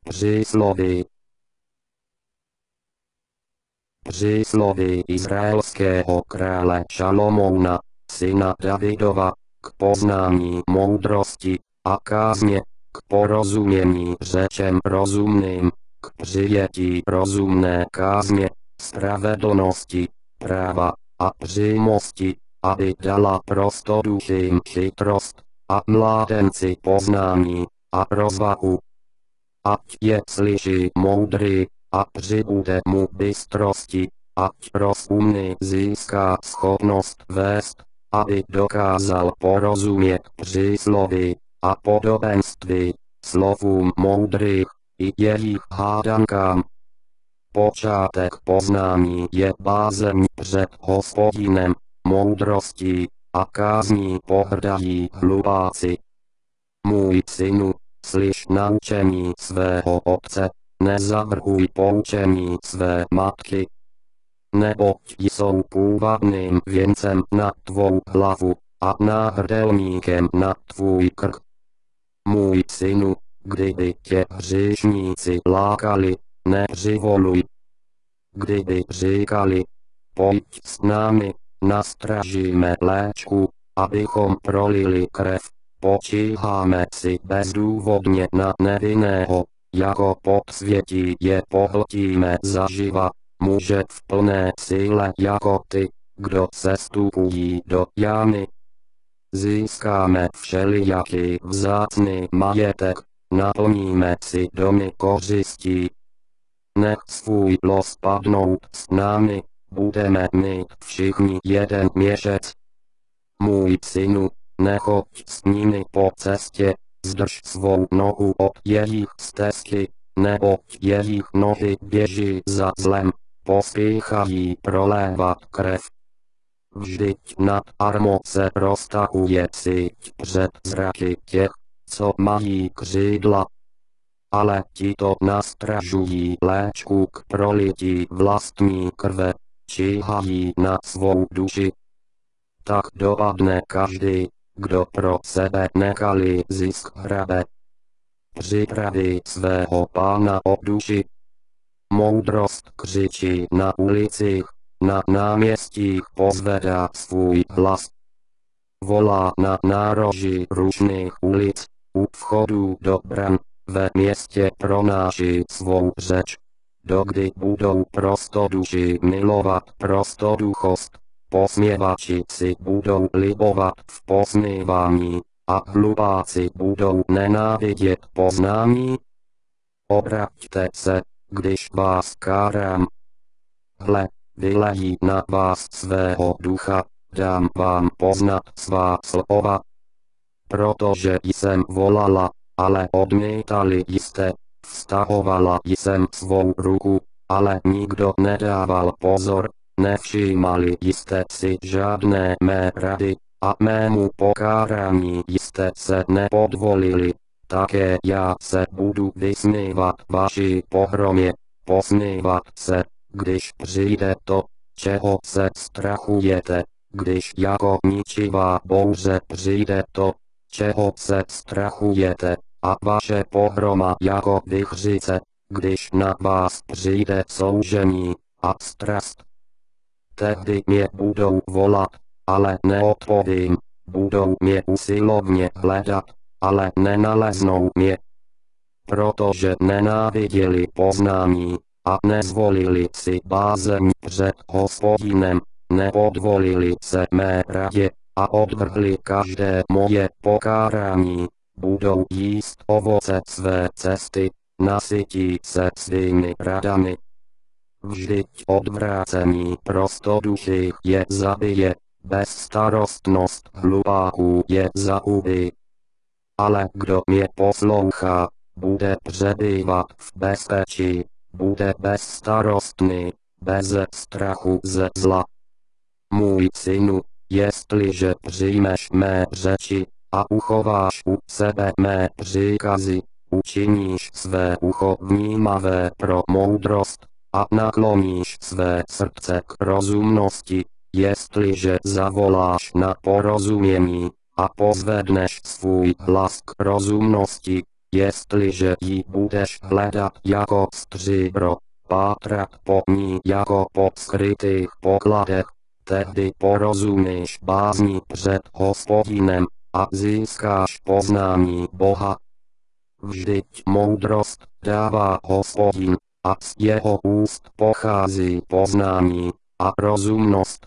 Přísloví. Přísloví izraelského krále Šalomouna, syna Davidova, k poznání moudrosti a kázně, k porozumění řečem rozumným, k přijetí rozumné kázně, spravedlnosti, práva a přímosti, aby dala prostoduchým chytrost a mládenci poznání a rozvahu. Ať je slyší moudrý a přibude mu bystrosti, ať rozumný získá schopnost vést, aby dokázal porozumět přísloví a podobenství, slovům moudrých i jejich hádankám. Počátek poznání je bázeň před Hospodinem, moudrostí a kázní pohrdají hlupáci. Můj synu, slyš naučení svého otce, nezavrhuj poučení své matky. Neboť jsou půvabným věncem na tvou hlavu a náhrdelníkem na tvůj krk. Můj synu, kdyby tě hříšníci lákali, nepřivoluj. Kdyby říkali, pojď s námi, nastražíme léčku, abychom prolili krev, počíháme si bezdůvodně na nevinného, jako podsvětí je pohltíme zaživa, muže v plné síle jako ty, kdo sestupují do jámy. Získáme všelijaký vzácný majetek, naplníme si domy kořistí. Nech svůj los padnout s námi, budeme mít všichni jeden měsíc. Můj synu, nechoď s nimi po cestě, zdrž svou nohu od jejich stezky, neboť jejich nohy běží za zlem, pospíchají prolévat krev. Vždyť nad armo se roztahuje síť před zraky těch, co mají křídla. Ale ti to nastražují léčku k prolití vlastní krve, číhají na svou duši. Tak dopadne každý, kdo pro sebe nekalý zisk hrabe. Připraví svého pána o duši. Moudrost křičí na ulicích, na náměstích pozvedá svůj hlas. Volá na nároží rušných ulic, u vchodů do bran, ve městě pronáší svou řeč. Dokdy budou prostoduši milovat prostoduchost, posměvači si budou libovat v posmívání, a hlupáci budou nenávidět poznání. Obraťte se, když vás kárám. Hle, vylejí na vás svého ducha, dám vám poznat svá slova. Protože jsem volala, ale odmítali jste, vztahovala jsem svou ruku, ale nikdo nedával pozor, nevšímali jste si žádné mé rady, a mému pokárání jste se nepodvolili. Také já se budu vysmívat vaší pohromě, posmívat se, když přijde to, čeho se strachujete, když jako ničivá bouře přijde to, čeho se strachujete, a vaše pohroma jako vichřice, když na vás přijde soužení a strast. Tehdy mě budou volat, ale neodpovím, budou mě usilovně hledat, ale nenaleznou mě. Protože nenáviděli poznání a nezvolili si bázeň před Hospodinem, nepodvolili se mé radě a odvrhli každé moje pokárání, budou jíst ovoce své cesty, nasytí se svými radami. Vždyť odvrácení prostoduchých je zabije, bezstarostnost hlupáků je zahubí. Ale kdo mě poslouchá, bude přebývat v bezpečí, bude bezstarostný, bez strachu ze zla. Můj synu, jestliže přijmeš mé řeči a uchováš u sebe mé příkazy, učiníš své ucho vnímavé pro moudrost a nakloníš své srdce k rozumnosti, jestliže zavoláš na porozumění a pozvedneš svůj hlas k rozumnosti, jestliže ji budeš hledat jako stříbro, pátrat po ní jako po skrytých pokladech, tehdy porozumíš bázni před Hospodinem a získáš poznání Boha. Vždyť moudrost dává Hospodin, a z jeho úst pochází poznání a rozumnost.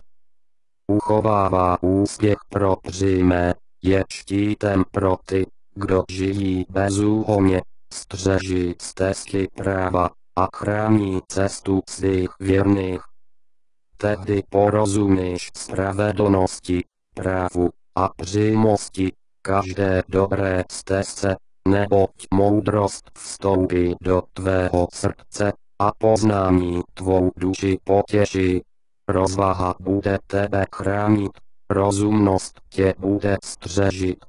Uchovává úspěch pro přímé, je štítem pro ty, kdo žijí bezúhonně, střeží stezky práva a chrání cestu svých věrných. Tehdy porozumíš spravedlnosti, právu a přímosti, každé dobré stezce, neboť moudrost vstoupí do tvého srdce a poznání tvou duši potěší. Rozvaha bude tebe chránit, rozumnost tě bude střežit.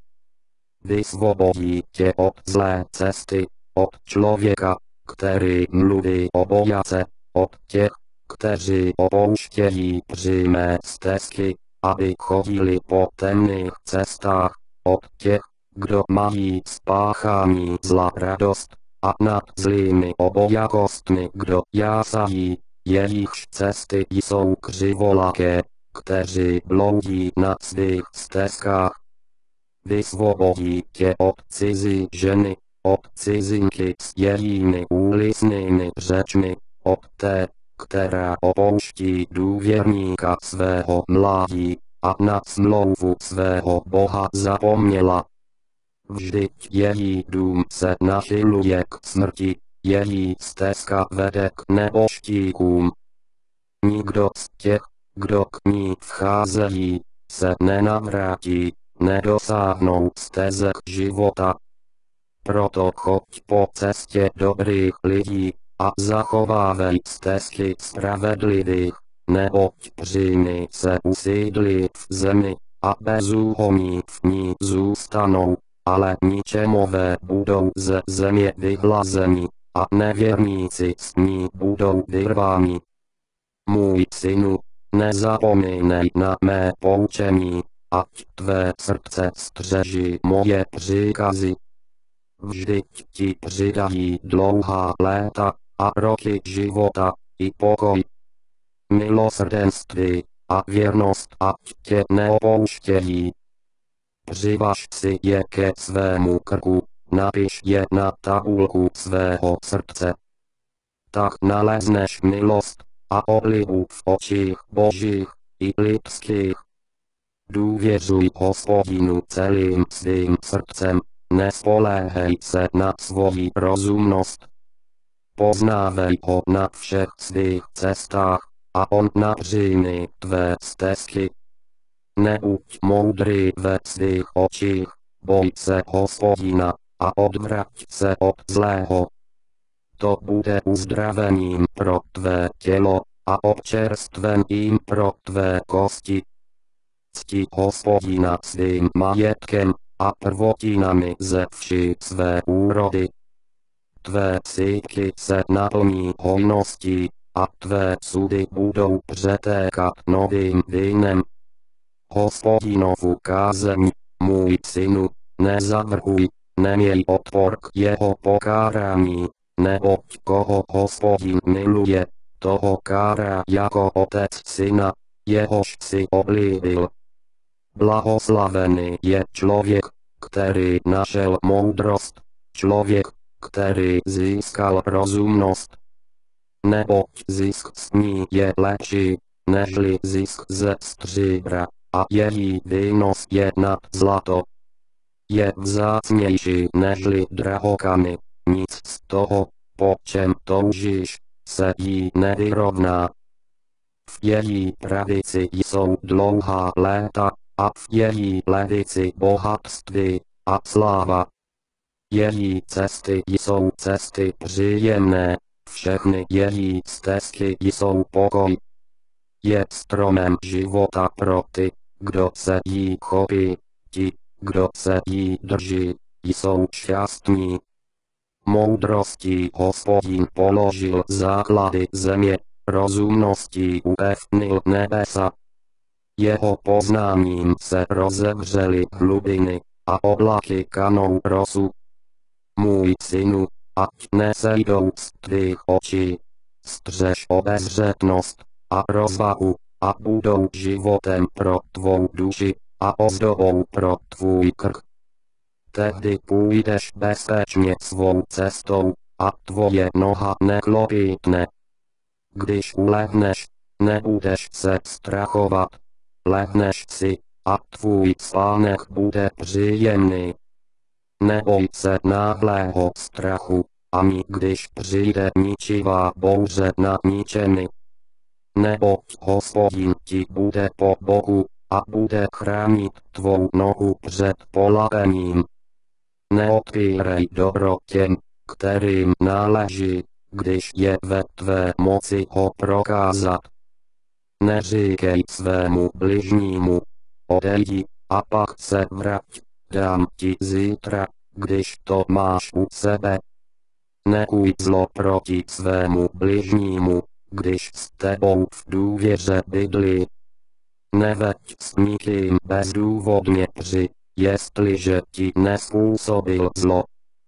Vysvobodí tě od zlé cesty, od člověka, který mluví obojace, od těch, kteří opouštějí přímé stezky, aby chodili po temných cestách, od těch, kdo mají spáchání zla radost, a nad zlými obojakostmi kdo jásají, jejichž cesty jsou křivolaké, kteří bloudí na svých stezkách. Vysvobodí tě od cizí ženy, od cizinky s jejími úlisnými řečmi, od té, která opouští důvěrníka svého mládí a na smlouvu svého Boha zapomněla. Vždyť její dům se nachyluje k smrti, její stezka vede k nebožtíkům. Nikdo z těch, kdo k ní vcházejí, se nenavrátí, nedosáhnou stezek života. Proto choď po cestě dobrých lidí a zachovávej stezky spravedlivých, neboť přímí se usídlí v zemi a bezúhonní v ní zůstanou, ale ničemové budou ze země vyhlazeni a nevěrníci s ní budou vyrváni. Můj synu, nezapomínej na mé poučení, ať tvé srdce střeží moje příkazy. Vždyť ti přidají dlouhá léta a roky života i pokoj. Milosrdenství a věrnost ať tě neopouštějí. Přivaž si je ke svému krku, napiš je na tabulku svého srdce. Tak nalezneš milost a oblibu v očích božích i lidských. Důvěřuj Hospodinu celým svým srdcem, nespoléhej se na svoji rozumnost. Poznávej ho na všech svých cestách, a on napřímí tvé stezky. Nebuď moudrý ve svých očích, boj se Hospodina a odvrať se od zlého. To bude uzdravením pro tvé tělo a občerstvením pro tvé kosti. Cti Hospodina svým majetkem a prvotinami ze vší své úrody. Tvé sýpky se naplní hojností a tvé sudy budou přetékat novým vínem. Hospodinovu kázeň, můj synu, nezavrhuj, neměj odpor k jeho pokárání, neboť koho Hospodin miluje, toho kárá jako otec syna, jehož si oblíbil. Blahoslavený je člověk, který našel moudrost, člověk, který získal rozumnost. Neboť zisk s ní je lepší, nežli zisk ze stříbra, a její výnos je nad zlato. Je vzácnější nežli drahokamy, nic z toho, po čem toužíš, se jí nevyrovná. V její pravici jsou dlouhá léta, a v její levici bohatství a sláva. Její cesty jsou cesty příjemné, všechny její stezky jsou pokoj. Je stromem života pro ty, kdo se jí chopí, ti, kdo se jí drží, jsou šťastní. Moudrostí Hospodin položil základy země, rozumností upevnil nebesa. Jeho poznáním se rozevřely hlubiny a oblaky kanou rosu. Můj synu, ať nesejdou z tvých očí. Střež obezřetnost a rozvahu, a budou životem pro tvou duši a ozdobou pro tvůj krk. Tehdy půjdeš bezpečně svou cestou a tvoje noha neklopítne. Když ulehneš, nebudeš se strachovat. Lehneš si a tvůj spánek bude příjemný. Neboj se náhlého strachu, ani když přijde ničivá bouře nad ničemi. Neboť Hospodin ti bude po boku a bude chránit tvou nohu před polapením. Neodpírej dobro těm, kterým náleží, když je ve tvé moci ho prokázat. Neříkej svému bližnímu, odejdi a pak se vrať, dám ti zítra, když to máš u sebe. Nekuj zlo proti svému bližnímu, když s tebou v důvěře bydlí. Neveď s nikým bezdůvodně při, jestliže ti nezpůsobil zlo.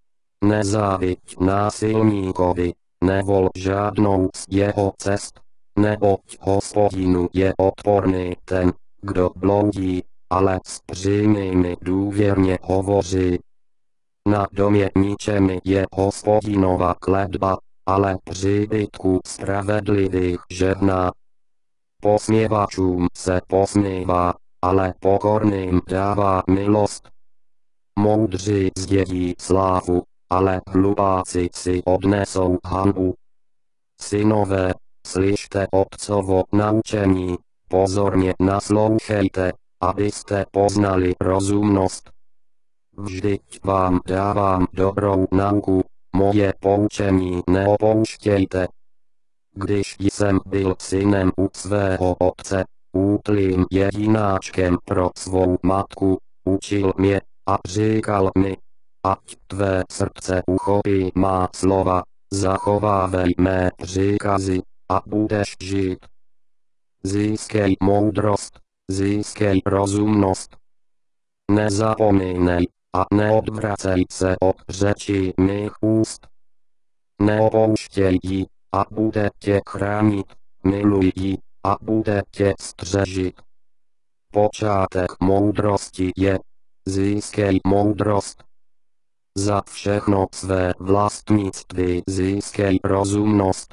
Nezáviď násilníkovi, nevol žádnou z jeho cest, neboť Hospodinu je odporný ten, kdo bloudí, ale s přímými důvěrně hovoří. Na domě ničemi je Hospodinova kletba, ale příbytku spravedlivých žehná. Posměvačům se posměvá, ale pokorným dává milost. Moudří zdědí slávu, ale hlupáci si odnesou hanbu. Synové, slyšte otcovo naučení, pozorně naslouchejte, abyste poznali rozumnost. Vždyť vám dávám dobrou nauku, moje poučení neopouštějte. Když jsem byl synem u svého otce, útlým jedináčkem pro svou matku, učil mě a říkal mi, ať tvé srdce uchopí má slova, zachovávej mé příkazy a budeš žít. Získej moudrost, získej rozumnost. Nezapomínej a neodvracej se od řečí mých úst. Neopouštěj ji a bude tě chránit, miluj ji a bude tě střežit. Počátek moudrosti je, získej moudrost. Za všechno své vlastnictví získej rozumnost.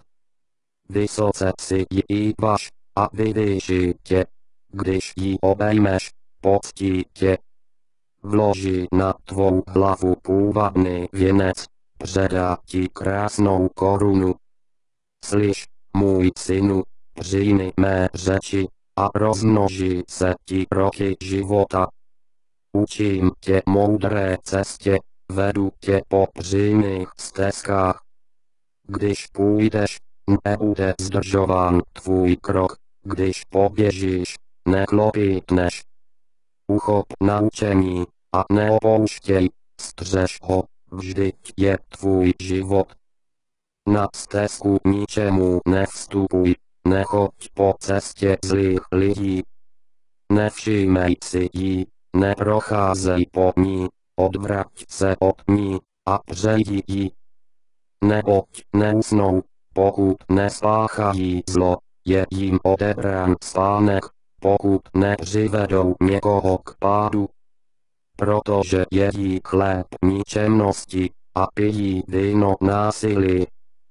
Vysoce si ji vaš a vyvýší tě, když ji obejmeš, poctí tě. Vloží na tvou hlavu půvabný věnec, předá ti krásnou korunu. Slyš, můj synu, přijmi mé řeči, a rozmnoží se ti roky života. Učím tě moudré cestě, vedu tě po přímých stezkách. Když půjdeš, nebude zdržován tvůj krok, když poběžíš, neklopítneš. Uchop naučení a neopouštěj, střež ho, vždyť je tvůj život. Na stezku ničemu nevstupuj, nechoď po cestě zlých lidí. Nevšímej si jí, neprocházej po ní, odvrať se od ní a přejdi ji. Neboť neusnou, pokud nespáchají zlo, je jim odebrán spánek, pokud nepřivedou někoho k pádu. Protože jedí chléb ničemnosti a pijí víno násilí.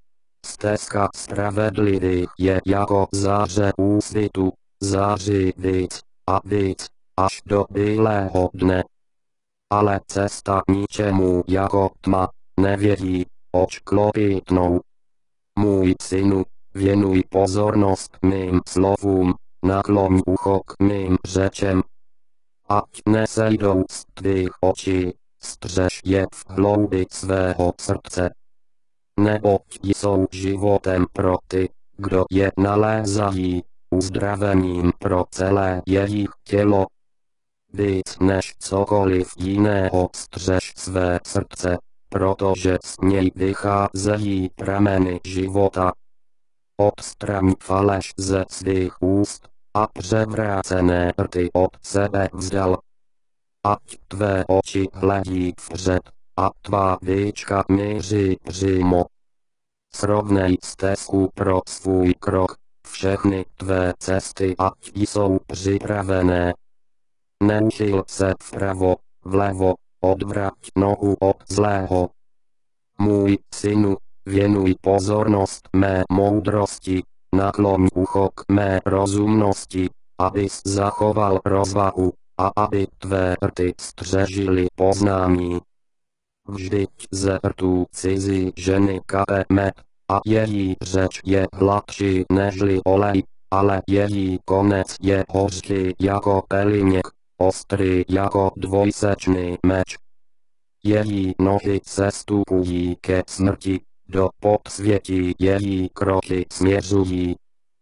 Stezka spravedlivých je jako záře úsvitu, září víc a víc, až do bílého dne. Ale cesta ničemu jako tma, nevědí, oč klopítnou. Můj synu, věnuj pozornost mým slovům, nakloň ucho k mým řečem. Ať nesejdou z tvých očí, střež je v hloubi svého srdce. Neboť jsou životem pro ty, kdo je nalézají, uzdravením pro celé jejich tělo. Víc než cokoliv jiného střež své srdce, protože z něj vycházejí prameny života. Odstraň faleš ze svých úst a převrácené rty od sebe vzdal. Ať tvé oči hledí vpřed, a tvá víčka míří přímo. Srovnej stezku pro svůj krok, všechny tvé cesty ať jsou připravené. Neuchyl se vpravo, vlevo, odvrať nohu od zlého. Můj synu, věnuj pozornost mé moudrosti, nakloň ucho k mé rozumnosti, abys zachoval rozvahu, a aby tvé rty střežily poznání. Vždyť ze rtů cizí ženy kape med, a její řeč je hladší nežli olej, ale její konec je hořký jako peliněk, ostrý jako dvojsečný meč. Její nohy sestupují ke smrti, do podsvětí její kroky směřují.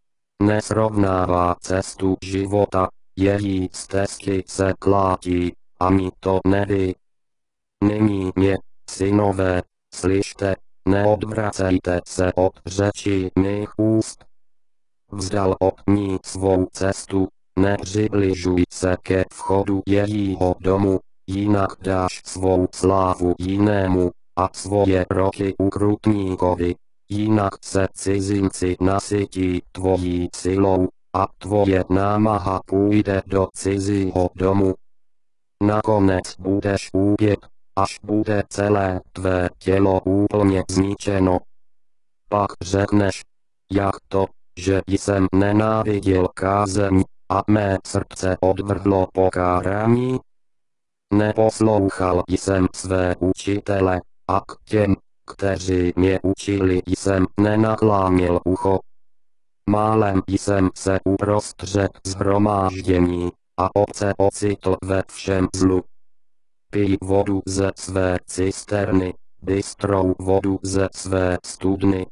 Nesrovnává cestu života, její stezky se klátí, ani to neví. Nyní mě, synové, slyšte, neodvracejte se od řeči mých úst. Vzdal od ní svou cestu, nepřibližuj se ke vchodu jejího domu, jinak dáš svou slávu jinému, a svoje roky ukrutníkovi, jinak se cizinci nasytí tvojí silou, a tvoje námaha půjde do cizího domu. Nakonec budeš úpět, až bude celé tvé tělo úplně zničeno. Pak řekneš, jak to, že jsem nenáviděl kázeň, a mé srdce odvrhlo pokárání? Neposlouchal jsem své učitele, a k těm, kteří mě učili, jsem nenakláněl ucho. Málem jsem se uprostřed shromáždění, a obce ocitl ve všem zlu. Pij vodu ze své cisterny, bystrou vodu ze své studny.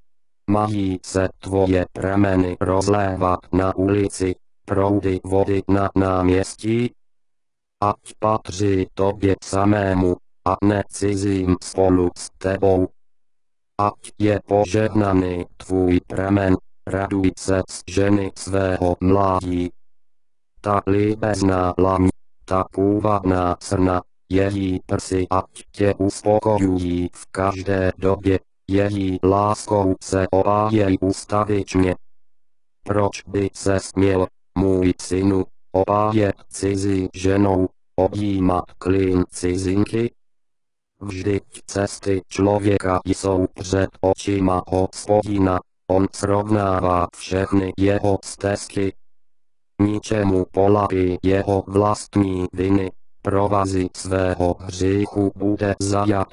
Mají se tvoje prameny rozlévat na ulici, proudy vody na náměstí? Ať patří tobě samému, a ne cizím spolu s tebou. Ať je požehnaný tvůj pramen, raduj se z ženy svého mládí. Ta líbezná laň, ta půvabná srna, její prsy ať tě uspokojují v každé době, její láskou se opájej ustavičně. Proč by se směl, můj synu, opájet cizí ženou, objímat klín cizinky? Vždyť cesty člověka jsou před očima Hospodina, on srovnává všechny jeho stezky. Ničemu polapí jeho vlastní viny, provazy svého hříchu bude zajat.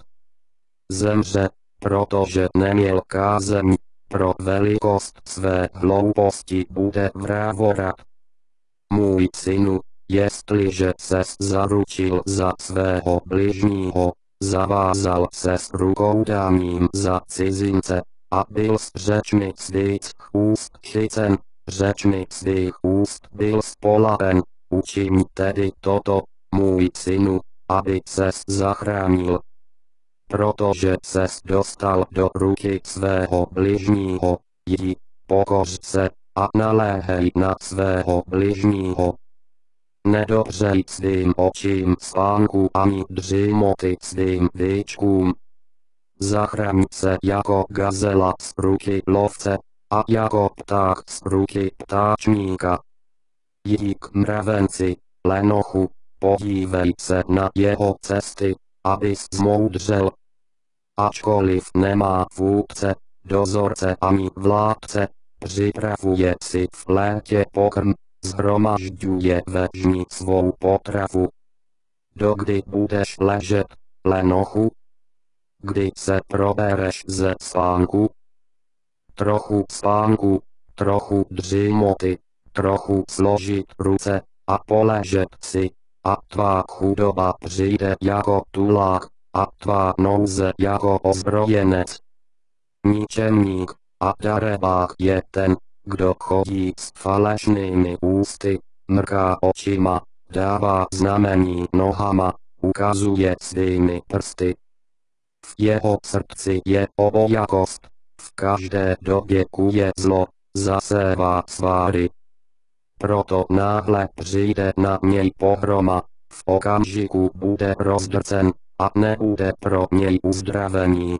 Zemře, protože neměl kázeň, pro velikost své hlouposti bude vrávorat. Můj synu, jestliže ses zaručil za svého bližního, zavázal ses rukoudáním za cizince, a byl s řečmi svých úst chycen, řečmi svých úst byl spolapen, učiň tedy toto, můj synu, aby ses zachránil. Protože ses dostal do ruky svého bližního, jdi, pokoř se, a naléhej na svého bližního. Nedopřej svým očím spánku ani dřímoty svým víčkům. Zachraň se jako gazela z ruky lovce, a jako pták z ruky ptáčníka. Jdi k mravenci, lenochu, podívej se na jeho cesty, abys zmoudřel. Ačkoliv nemá vůdce, dozorce ani vládce, připravuje si v létě pokrm, shromažďuje ve žni svou potravu. Dokdy budeš ležet, lenochu? Kdy se probereš ze spánku? Trochu spánku, trochu dřímoty, trochu složit ruce a poležet si, a tvá chudoba přijde jako tulák, a tvá nouze jako ozbrojenec. Ničemník a darebák je ten, kdo chodí s falešnými ústy, mrká očima, dává znamení nohama, ukazuje svými prsty. V jeho srdci je obojakost, v každé době kuje zlo, zasévá sváry. Proto náhle přijde na něj pohroma, v okamžiku bude rozdrcen, a nebude pro něj uzdravení.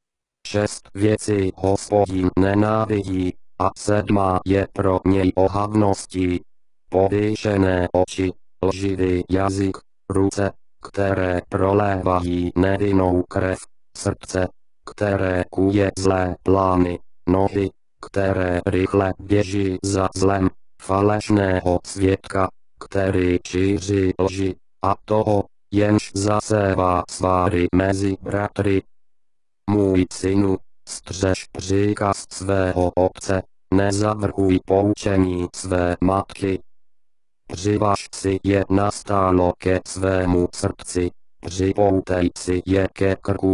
6 věcí Hospodin nenávidí, a 7 je pro něj ohavností. Povýšené oči, lživý jazyk, ruce, které prolévají nevinnou krev, srdce, které kuje zlé plány, nohy, které rychle běží za zlem, falešného svědka, který šíří lži, a toho, jenž zasévá sváry mezi bratry. Můj synu, střež příkaz svého otce, nezavrhuj poučení své matky. Přivaž si je nastálo ke svému srdci, připoutej si je ke krku.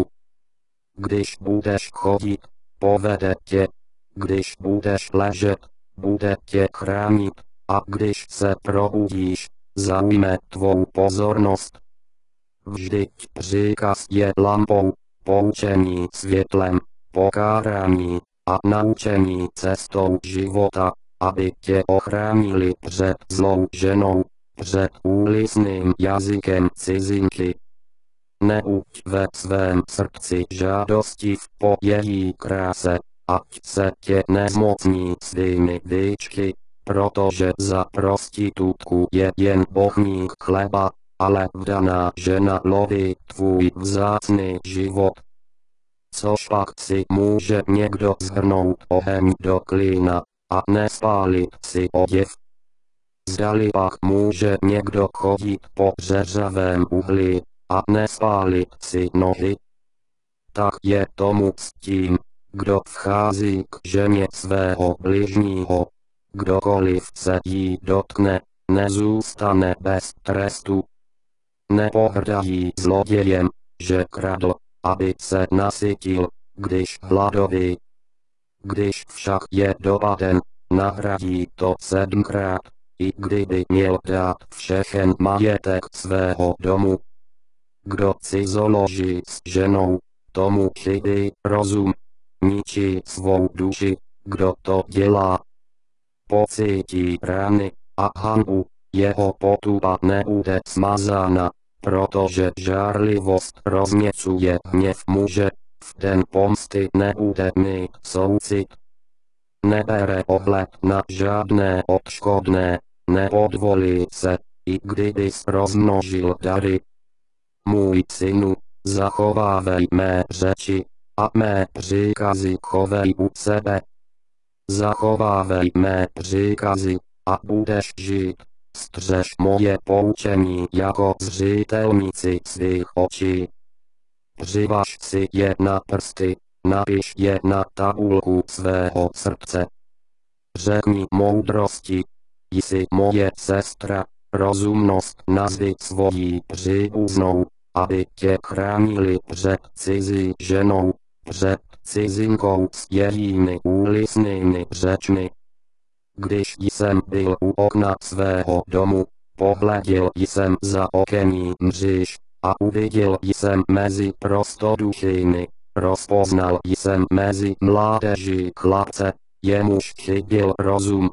Když budeš chodit, povede tě, když budeš ležet, bude tě chránit, a když se probudíš, zaujme tvou pozornost. Vždyť příkaz je lampou, poučení světlem, pokárání a naučení cestou života, aby tě ochránili před zlou ženou, před úlisným jazykem cizinky. Neuď ve svém srdci žádosti po její kráse, ať se tě nezmocní svými výčky, protože za prostitutku je jen bohník chleba, ale vdaná žena loví tvůj vzácný život. Což pak si může někdo zhrnout oheň do klína a nespálit si oděv? Zdali pak může někdo chodit po řeřavém uhlí a nespálit si nohy? Tak je tomu s tím, kdo vchází k ženě svého bližního. Kdokoliv se jí dotkne, nezůstane bez trestu. Nepohrdají zlodějem, že kradl, aby se nasytil, když hladoví. Když však je dopaden, nahradí to 7krát, i kdyby měl dát všechen majetek svého domu. Kdo cizoloží s ženou, tomu chybí rozum, ničí svou duši, kdo to dělá. Pocítí rány a hanbu, jeho potupa nebude smazána, protože žárlivost rozněcuje hněv muže, v den pomsty nebude mít soucit. Nebere ohled na žádné odškodné, nepodvolí se, i kdybys rozmnožil dary. Můj synu, zachovávej mé řeči, a mé příkazy chovej u sebe. Zachovávej mé příkazy, a budeš žít. Střež moje poučení jako zřetelníci svých očí. Přivaž si je na prsty, napiš je na tabulku svého srdce. Řekni moudrosti, jsi moje sestra, rozumnost nazvi svojí příbuznou, aby tě chránili před cizí ženou, před cizinkou s jejími úlisnými řečmi. Když jsem byl u okna svého domu, pohleděl jsem za okení mříž, a uviděl jsem mezi prostoduchými, rozpoznal jsem mezi mládeží chlapce, jemuž chyběl rozum.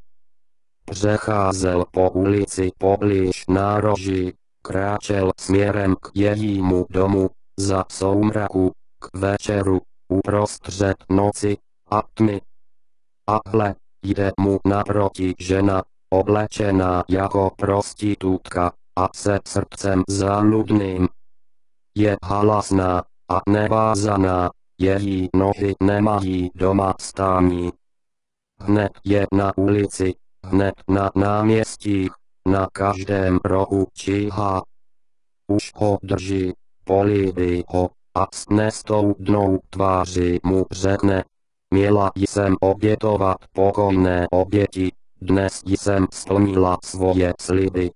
Přecházel po ulici poblíž nároží, kráčel směrem k jejímu domu, za soumraku, k večeru, uprostřed noci a tmy. A hle, jde mu naproti žena, oblečená jako prostitutka, a se srdcem záludným. Je halasná a nevázaná, její nohy nemají doma stání. Hned je na ulici, hned na náměstích, na každém rohu číhá. Už ho drží, políbí ho, a s nestoudnou tváří mu řekne: měla jsem obětovat pokojné oběti, dnes jsem splnila svoje sliby.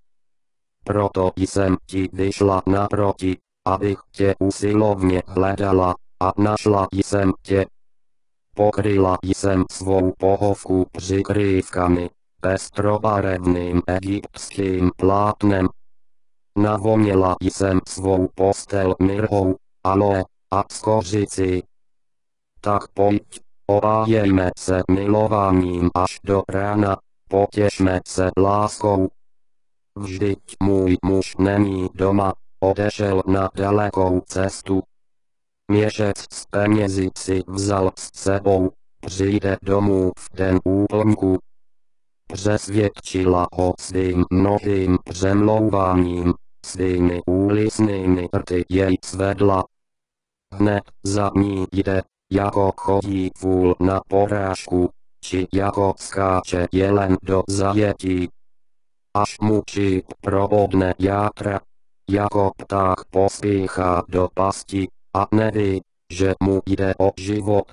Proto jsem ti vyšla naproti, abych tě usilovně hledala, a našla jsem tě. Pokryla jsem svou pohovku přikrývkami, pestrobarevným egyptským plátnem. Navoněla jsem svou postel mirhou, aloe a skořicí. Tak pojď, opájejme se milováním až do rána, potěšme se láskou. Vždyť můj muž není doma, odešel na dalekou cestu. Měšec s penězi si vzal s sebou, přijde domů v den úplňku. Přesvědčila ho svým mnohým přemlouváním, svými úlisnými rty jej svedla. Hned za ní jde, jako chodí vůl na porážku, či jako skáče jelen do zajetí. Až mu čip probodne játra, jako pták pospíchá do pasti, a neví, že mu jde o život.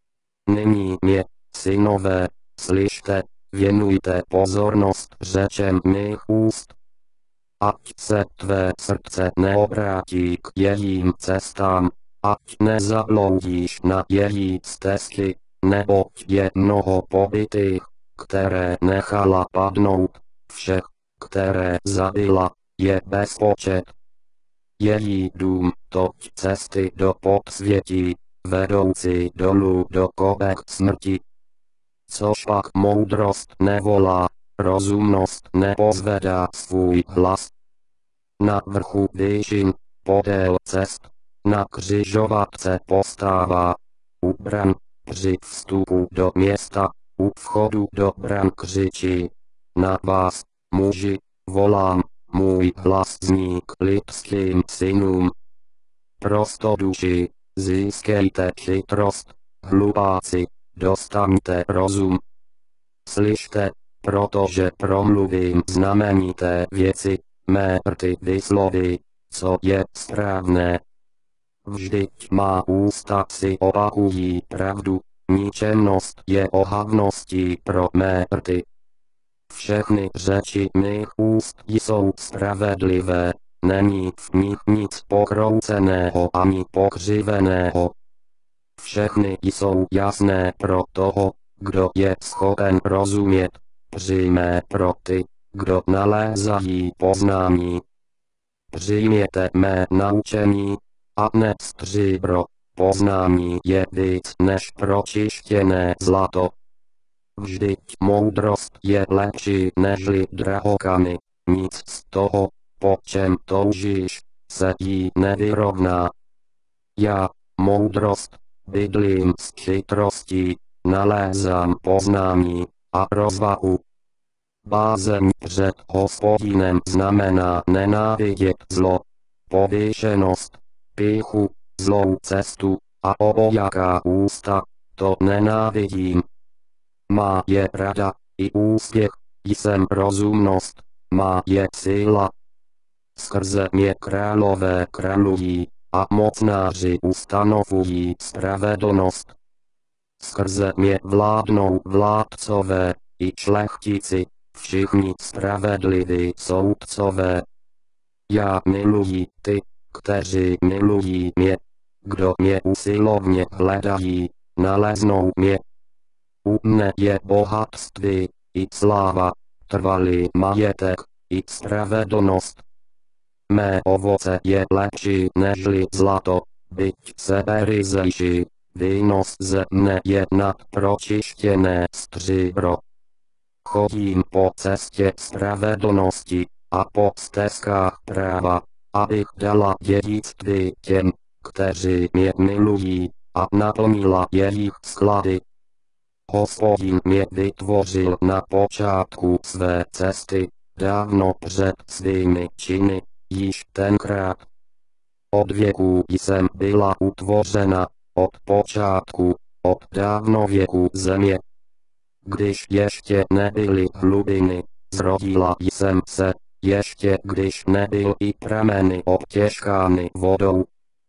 Nyní mě, synové, slyšte, věnujte pozornost řečem mých úst. Ať se tvé srdce neobrátí k jejím cestám, ať nezabloudíš na její stezky, neboť je mnoho pobytých, které nechala padnout, všech, které zabila, je bezpočet. Její dům toť cesty do podsvětí, vedoucí dolů do kobek smrti. Což pak moudrost nevolá, rozumnost nepozvedá svůj hlas. Na vrchu výšin, podél cest, na křižovatce postává, u bran, při vstupu do města, u vchodu do bran křičí. Na vás, muži, volám, můj hlas zní k lidským synům. Prostoduši, získejte chytrost, hlupáci, dostaňte rozum. Slyšte, protože promluvím znamenité věci, mé rty vysloví, co je správné. Vždyť má ústa si opakují pravdu, ničemnost je ohavností pro mé rty. Všechny řeči mých úst jsou spravedlivé, není v nich nic pokrouceného ani pokřiveného. Všechny jsou jasné pro toho, kdo je schopen rozumět, přijmé pro ty, kdo nalézají poznání. Přijměte mé naučení, a ne stříbro, poznání je víc než pročištěné zlato. Vždyť moudrost je lepší nežli drahokamy, nic z toho, po čem toužíš, se jí nevyrovná. Já, moudrost, bydlím s chytrostí, nalézám poznání a rozvahu. Bázeň před Hospodinem znamená nenávidět zlo, povýšenost, pýchu, zlou cestu a obojaká ústa, to nenávidím. Má je rada, i úspěch, jsem rozumnost, má je síla. Skrze mě králové králují, a mocnáři ustanovují spravedlnost. Skrze mě vládnou vládcové, i šlechtici, všichni spravedliví soudcové. Já miluji ty, kteří milují mě. Kdo mě usilovně hledají, naleznou mě. U mne je bohatství, i sláva, trvalý majetek, i spravedlnost. Mé ovoce je lepší nežli zlato, byť seberyzejší, výnos ze mne je nad pročištěné stříbro. Chodím po cestě spravedlnosti, a po stezkách práva, abych dala dědictví těm, kteří mě milují, a naplnila jejich sklady. Hospodin mě vytvořil na počátku své cesty, dávno před svými činy, již tenkrát. Od věku jsem byla utvořena, od počátku, od dávnověku země. Když ještě nebyly hlubiny, zrodila jsem se, ještě když nebyl i prameny obtěžkány vodou.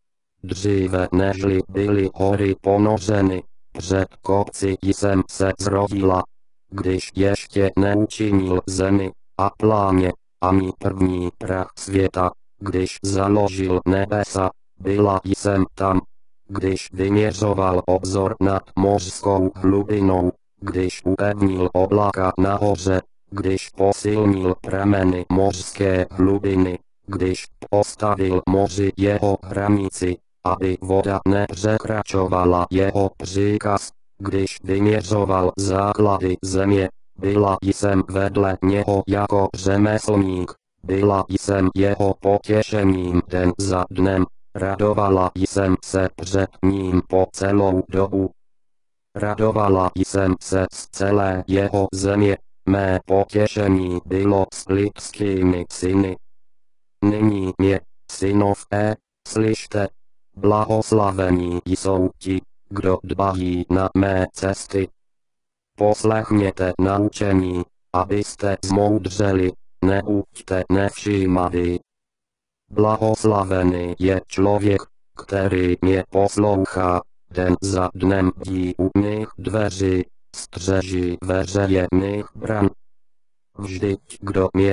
Dříve nežli byly hory ponořeny, před kopci jsem se zrodila, když ještě neučinil zemi a pláně, ani první prach světa, když založil nebesa, byla jsem tam, když vyměřoval obzor nad mořskou hlubinou, když upevnil oblaka nahoře, když posilnil prameny mořské hlubiny, když postavil moři jeho hranici, aby voda nepřekračovala jeho příkaz, když vyměřoval základy země, byla jsem vedle něho jako řemeslník, byla jsem jeho potěšením den za dnem, radovala jsem se před ním po celou dobu. Radovala jsem se z celé jeho země, mé potěšení bylo s lidskými syny. Nyní mě, synové, slyšte, blahoslavení jsou ti, kdo dbají na mé cesty. Poslechněte naučení, abyste zmoudřeli, nebuďte nevšímaví. Blahoslavený je člověk, který mě poslouchá, den za dnem bdí u mých dveří, střeží veřeje mých bran. Vždyť kdo mě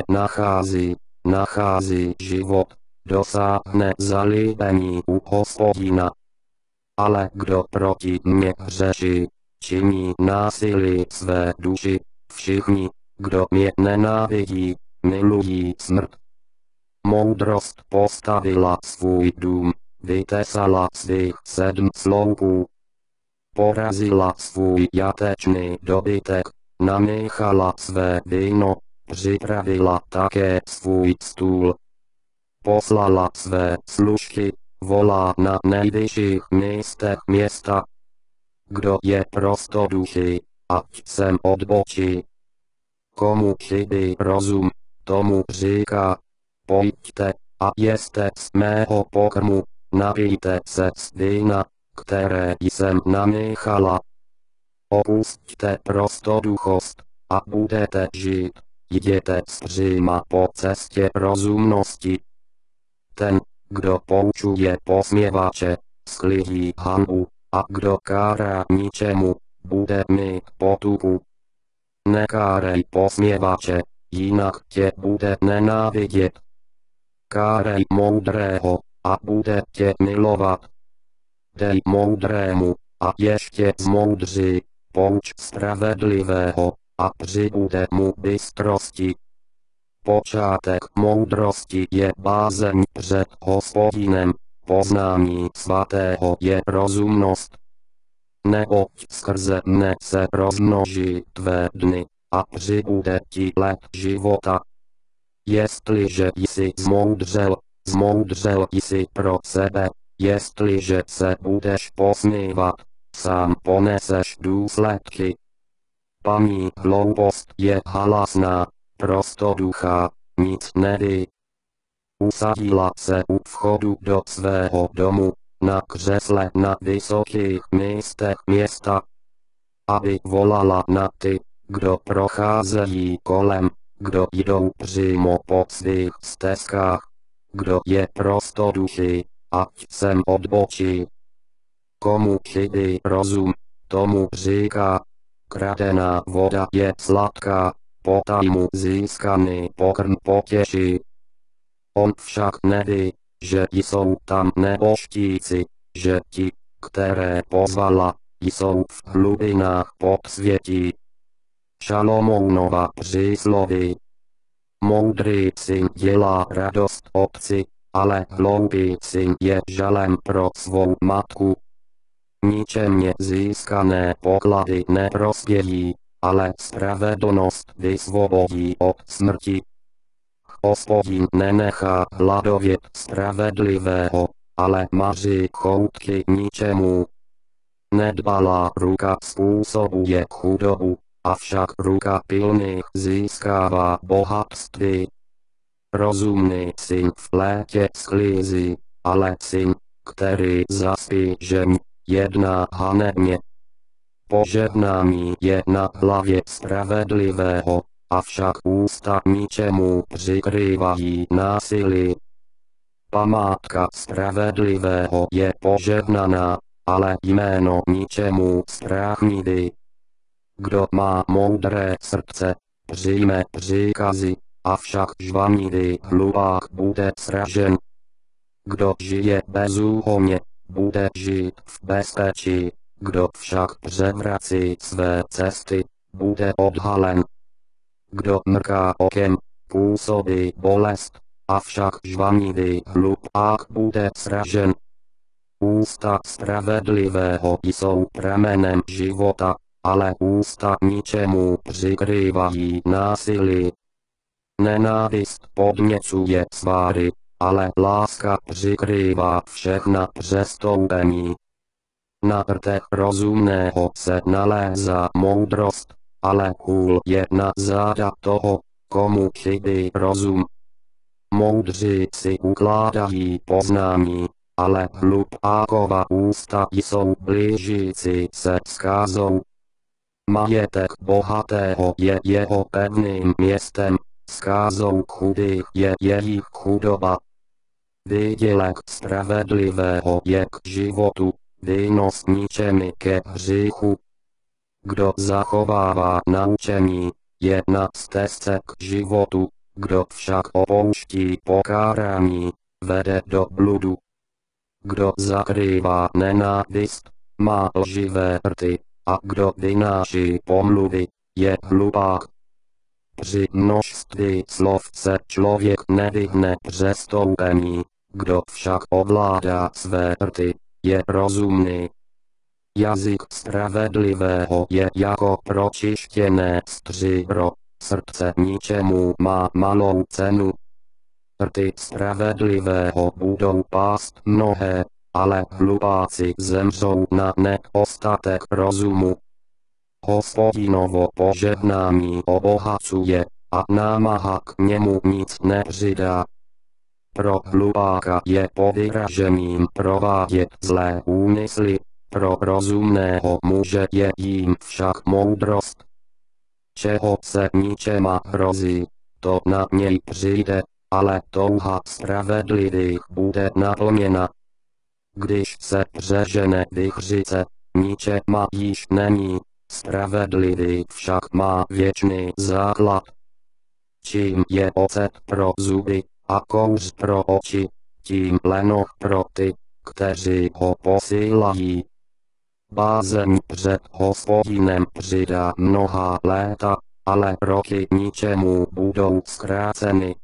nachází život, dosáhne zalíbení u Hospodina. Ale kdo proti mě hřeší, činí násilí své duši, všichni, kdo mě nenávidí, milují smrt. Moudrost postavila svůj dům, vytesala svých 7 sloupů. Porazila svůj jatečný dobytek, namíchala své víno, připravila také svůj stůl. Poslala své služky, volá na nejvyšších místech města. Kdo je prostoduchý, ať sem odbočí. Komu chybí rozum, tomu říká, pojďte a jeste z mého pokrmu, napijte se z vína, které jsem namíchala. Opusťte prostoduchost a budete žít, jděte zpříma po cestě rozumnosti. Ten, kdo poučuje posměvače, sklidí hanbu, a kdo kárá ničemu, bude mít potupu. Nekárej posměvače, jinak tě bude nenávidět. Kárej moudrého, a bude tě milovat. Dej moudrému, a ještě zmoudří, pouč spravedlivého, a přibude mu bystrosti. Počátek moudrosti je bázeň před Hospodinem, poznání svatého je rozumnost. Neboť skrze mne se rozmnoží tvé dny, a přibude ti let života. Jestliže jsi zmoudřel jsi pro sebe, jestliže se budeš posmívat, sám poneseš důsledky. Paní hloupost je halasná, prostoduchá, nic neví. Usadila se u vchodu do svého domu, na křesle na vysokých místech města, aby volala na ty, kdo procházejí kolem, kdo jdou přímo po svých stezkách, kdo je prostoduchý, ať sem odbočí. Komu chybí rozum, tomu říká, kradená voda je sladká, potajmu získaný pokrm potěší. On však neví, že jsou tam nebožtíci, že ti, které pozvala, jsou v hlubinách podsvětí. Šalomounova přísloví. Moudrý syn dělá radost otci, ale hloupý syn je žalem pro svou matku. Ničemně získané poklady neprospějí, ale spravedlnost vysvobodí od smrti. Hospodin nenechá hladovět spravedlivého, ale maří choutky ničemu. Nedbalá ruka způsobuje chudobu, avšak ruka pilných získává bohatství. Rozumný syn v létě sklízí, ale syn, který zaspí žeň, jedná hanebně. Požehnání je na hlavě spravedlivého, avšak ústa ničemu přikrývají násilí. Památka spravedlivého je požehnaná, ale jméno ničemu stráchnivý. Kdo má moudré srdce, přijme příkazy, avšak žvanivý hlupák bude sražen. Kdo žije bezúhonně, bude žít v bezpečí, kdo však převrací své cesty, bude odhalen. Kdo mrká okem, působí bolest, avšak žvanivý hlupák bude sražen. Ústa spravedlivého jsou pramenem života, ale ústa ničemu přikrývají násilí. Nenávist podněcuje sváry, ale láska přikrývá všechna přestoupení. Na rtech rozumného se nalézá moudrost, ale hůl je na záda toho, komu chybí rozum. Moudří si ukládají poznání, ale hlupákova ústa jsou blížící se zkázou. Majetek bohatého je jeho pevným městem, zkázou chudých je jejich chudoba. Výdělek spravedlivého je k životu, výnos ničemi ke hříchu. Kdo zachovává naučení, je na stezce k životu, kdo však opouští pokárání, vede do bludu. Kdo zakrývá nenávist, má lživé rty, a kdo vynáší pomluvy, je hlupák. Při množství slov se člověk nevyhne přestoupení, kdo však ovládá své rty, je rozumný. Jazyk spravedlivého je jako pročištěné stříbro, srdce ničemu má malou cenu. Rty spravedlivého budou pást mnohé, ale hlupáci zemřou na nedostatek rozumu. Hospodinovo požehnání obohacuje, a námaha k němu nic nepřidá. Pro hlupáka je povyražením provádět zlé úmysly, pro rozumného muže je jím však moudrost. Čeho se ničema hrozí, to na něj přijde, ale touha spravedlivých bude naplněna. Když se přežene vichřice, ničema již není, spravedlivý však má věčný základ. Čím je ocet pro zuby a kouř pro oči, tím lenoch pro ty, kteří ho posílají. Bázeň před Hospodinem přidá mnohá léta, ale roky ničemu budou zkráceny.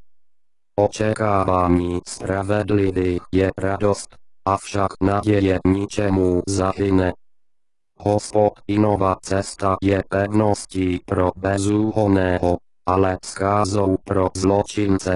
Očekávání spravedlivých je radost, avšak naděje ničemu zahyne. Hospodinova cesta je pevností pro bezúhonného, ale zkázou pro zločince.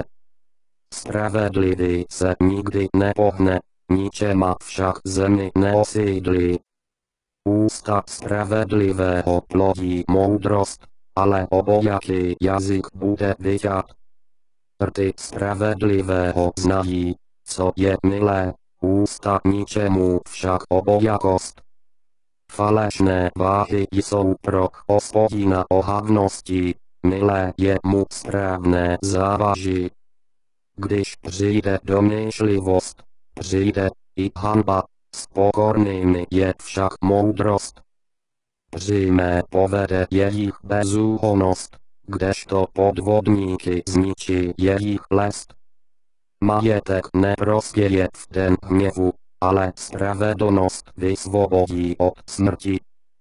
Spravedlivý se nikdy nepohne, ničema však zemi neosídlí. Ústa spravedlivého plodí moudrost, ale obojaký jazyk bude vyťat. Rty spravedlivého znají, co je milé, ústa ničemu však obojakost. Falešné váhy jsou pro Hospodina ohavností, milé je mu správné závaží. Když přijde domýšlivost, přijde i hanba, s pokornými je však moudrost. Přímé povede jejich bezúhonnost, kdežto podvodníky zničí jejich lest. Majetek neprospěje v den hněvu, ale spravedlnost vysvobodí od smrti.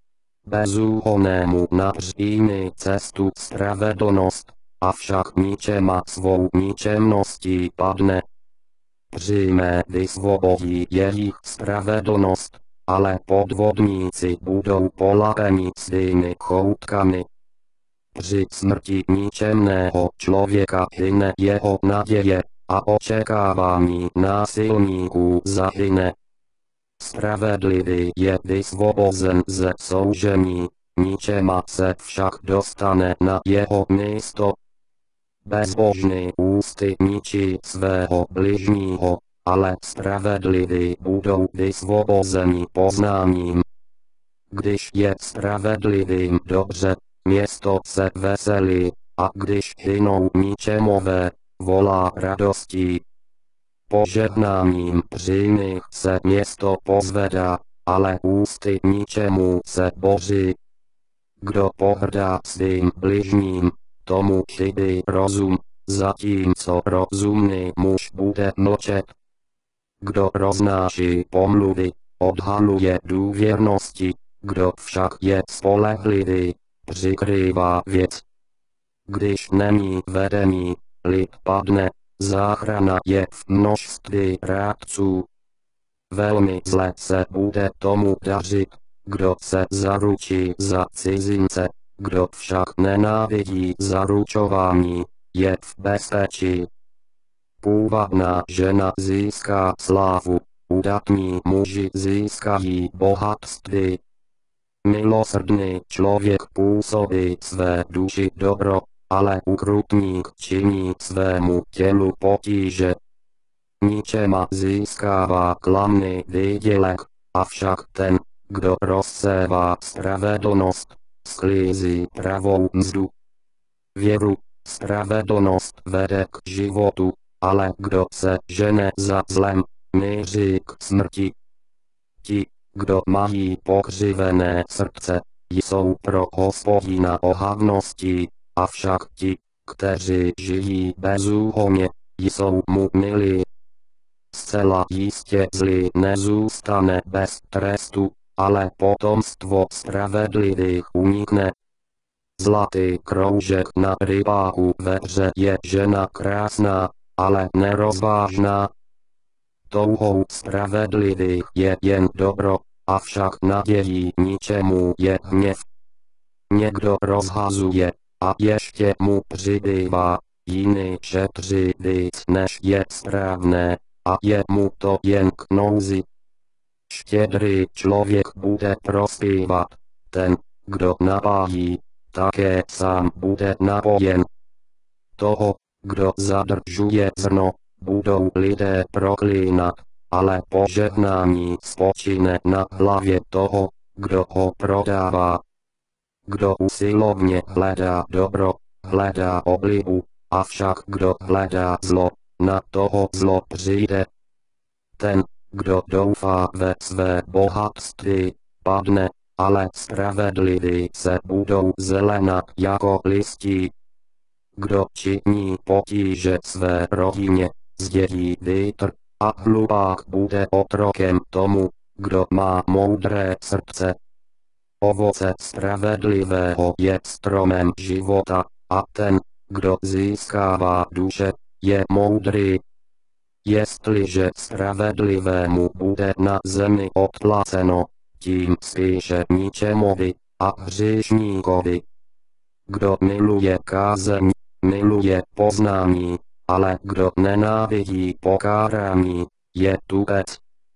Bezúhonnému napřímí cestu spravedlnost, avšak ničema svou ničemností padne. Přímé vysvobodí jejich spravedlnost, ale podvodníci budou polapeni svými choutkami. Při smrti ničemného člověka hyne jeho naděje, a očekávání násilníků zahyne. Spravedlivý je vysvobozen ze soužení, ničema se však dostane na jeho místo. Bezbožný ústy ničí svého bližního, ale spravedliví budou vysvobozeni poznáním. Když je spravedlivým dobře, město se veselí, a když hynou ničemové, volá radostí. Požehnáním přímých se město pozvedá, ale ústy ničemu se boří. Kdo pohrdá svým bližním, tomu chybí rozum, zatímco rozumný muž bude mlčet. Kdo roznáší pomluvy, odhaluje důvěrnosti, kdo však je spolehlivý, přikrývá věc. Když není vedení, lid padne, záchrana je v množství rádců. Velmi zle se bude tomu dařit, kdo se zaručí za cizince, kdo však nenávidí zaručování, je v bezpečí. Půvabná žena získá slávu, udatní muži získají bohatství. Milosrdný člověk působí své duši dobro, ale ukrutník činí svému tělu potíže. Ničema získává klamný výdělek, avšak ten, kdo rozsévá spravedlnost, sklízí pravou mzdu. Věru, spravedlnost vede k životu, ale kdo se žene za zlem, míří k smrti. Ti, kdo mají pokřivené srdce, jsou pro Hospodina ohavností, avšak ti, kteří žijí bezúhonně, jsou mu milí. Zcela jistě zlý nezůstane bez trestu, ale potomstvo spravedlivých unikne. Zlatý kroužek na rybáku ve hře je žena krásná, ale nerozvážná. Touhou spravedlivých je jen dobro, avšak nadějí ničemu je hněv. Někdo rozhazuje, a ještě mu přibývá, jiný šetří víc než je správné, a je mu to jen k nouzi. Štědrý člověk bude prospívat, ten, kdo napájí, také sám bude napojen. Toho, kdo zadržuje zrno, budou lidé proklínat, ale požehnání spočine na hlavě toho, kdo ho prodává. Kdo usilovně hledá dobro, hledá oblibu, avšak kdo hledá zlo, na toho zlo přijde. Ten, kdo doufá ve své bohatství, padne, ale spravedliví se budou zelenat jako listí. Kdo činí potíže své rodině, zdědí vítr, a hlupák bude otrokem tomu, kdo má moudré srdce. Ovoce spravedlivého je stromem života, a ten, kdo získává duše, je moudrý. Jestliže spravedlivému bude na zemi odplaceno, tím spíše ničemovi a hříšníkovi. Kdo miluje kázeň, miluje poznání, ale kdo nenávidí pokárání, je tupec.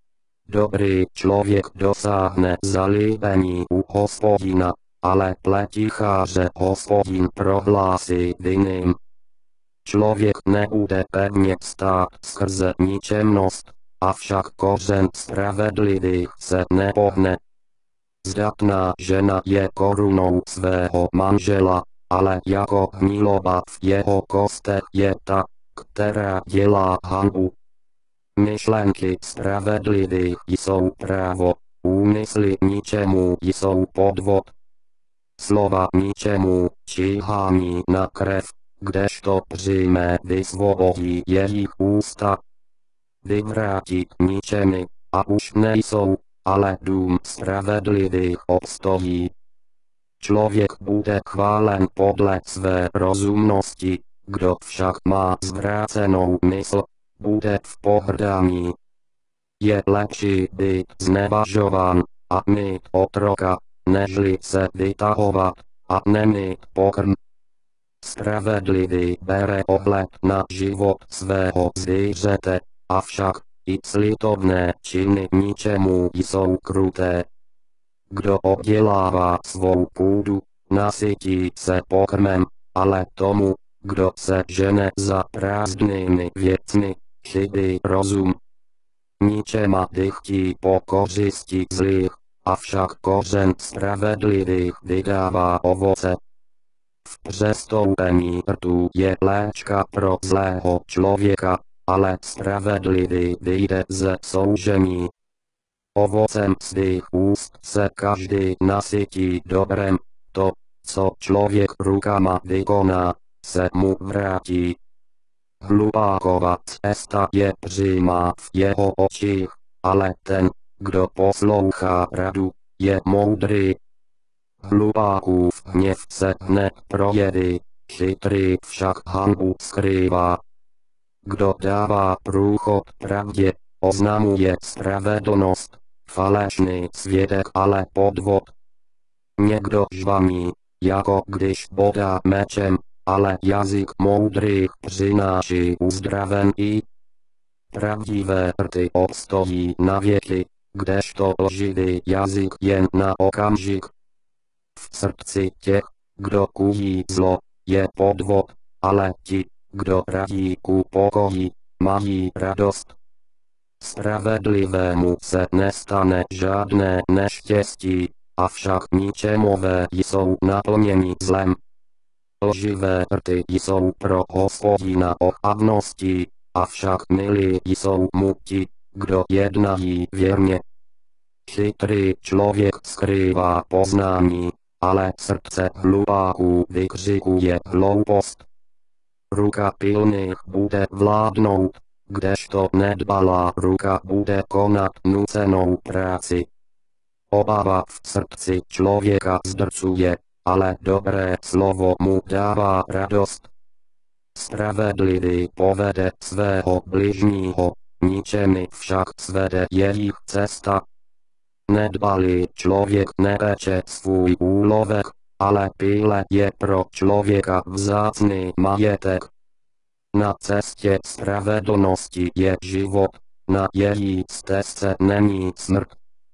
Dobrý člověk dosáhne zalíbení u Hospodina, ale pleticháře Hospodin prohlásí vinným. Člověk nebude pevně stát skrze ničemnost, avšak kořen spravedlivých se nepohne. Zdatná žena je korunou svého manžela, ale jako hniloba v jeho kostech je ta, která dělá hanbu. Myšlenky spravedlivých jsou právo, úmysly ničemu jsou podvod. Slova ničemu číhání na krev, kdežto přímé vysvobodí jejich ústa. Vyvrátit ničemi, a už nejsou, ale dům spravedlivých obstojí. Člověk bude chválen podle své rozumnosti, kdo však má zvrácenou mysl, bude v pohrdání. Je lepší být znevažován a mít otroka, nežli se vytahovat a nemít pokrm. Spravedlivý bere ohled na život svého zvířete, avšak i slitovné činy ničemu jsou kruté. Kdo obdělává svou půdu, nasytí se pokrmem, ale tomu, kdo se žene za prázdnými věcmi, chybí rozum. Ničema dychtí po kořisti zlých, avšak kořen spravedlivých vydává ovoce. V přestoupení rtů je léčka pro zlého člověka, ale spravedlivý vyjde ze soužení. Ovocem svých úst se každý nasytí dobrem, to, co člověk rukama vykoná, se mu vrátí. Hlupákova cesta je přímá v jeho očích, ale ten, kdo poslouchá radu, je moudrý. Hlupákův hněv se hned projeví, chytrý však hanbu skrývá. Kdo dává průchod pravdě, oznamuje spravedlnost, falešný svědek ale podvod. Někdo žvaní, jako když bodá mečem, ale jazyk moudrých přináší uzdravení. Pravdivé rty obstojí na věky, kdežto lživý jazyk jen na okamžik. V srdci těch, kdo kují zlo, je podvod, ale ti, kdo radí ku pokoji, mají radost. Spravedlivému se nestane žádné neštěstí, avšak ničemové jsou naplněni zlem. Lživé rty jsou pro Hospodina ohavností, avšak milí jsou mu ti, kdo jednají věrně. Chytrý člověk skrývá poznání, ale srdce hlupáků vykřikuje hloupost. Ruka pilných bude vládnout, kdežto nedbalá ruka bude konat nucenou práci. Obava v srdci člověka zdrcuje, ale dobré slovo mu dává radost. Spravedlivý povede svého bližního, ničemi však svede jejich cesta. Nedbalý člověk nepeče svůj úlovek, ale píle je pro člověka vzácný majetek. Na cestě spravedlnosti je život, na její stezce není smrt.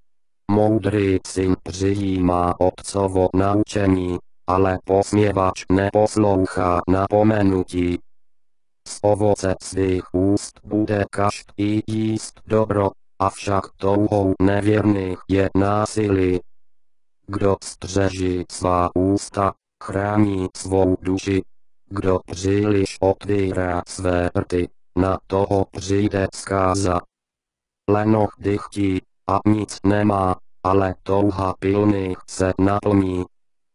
Moudrý syn přijímá otcovo naučení, ale posměvač neposlouchá napomenutí. Z ovoce svých úst bude každý jíst dobro, avšak touhou nevěrných je násilí. Kdo střeží svá ústa, chrání svou duši. Kdo příliš otvírá své rty, na toho přijde zkáza. Lenoch dychtí a nic nemá, ale touha pilných se naplní.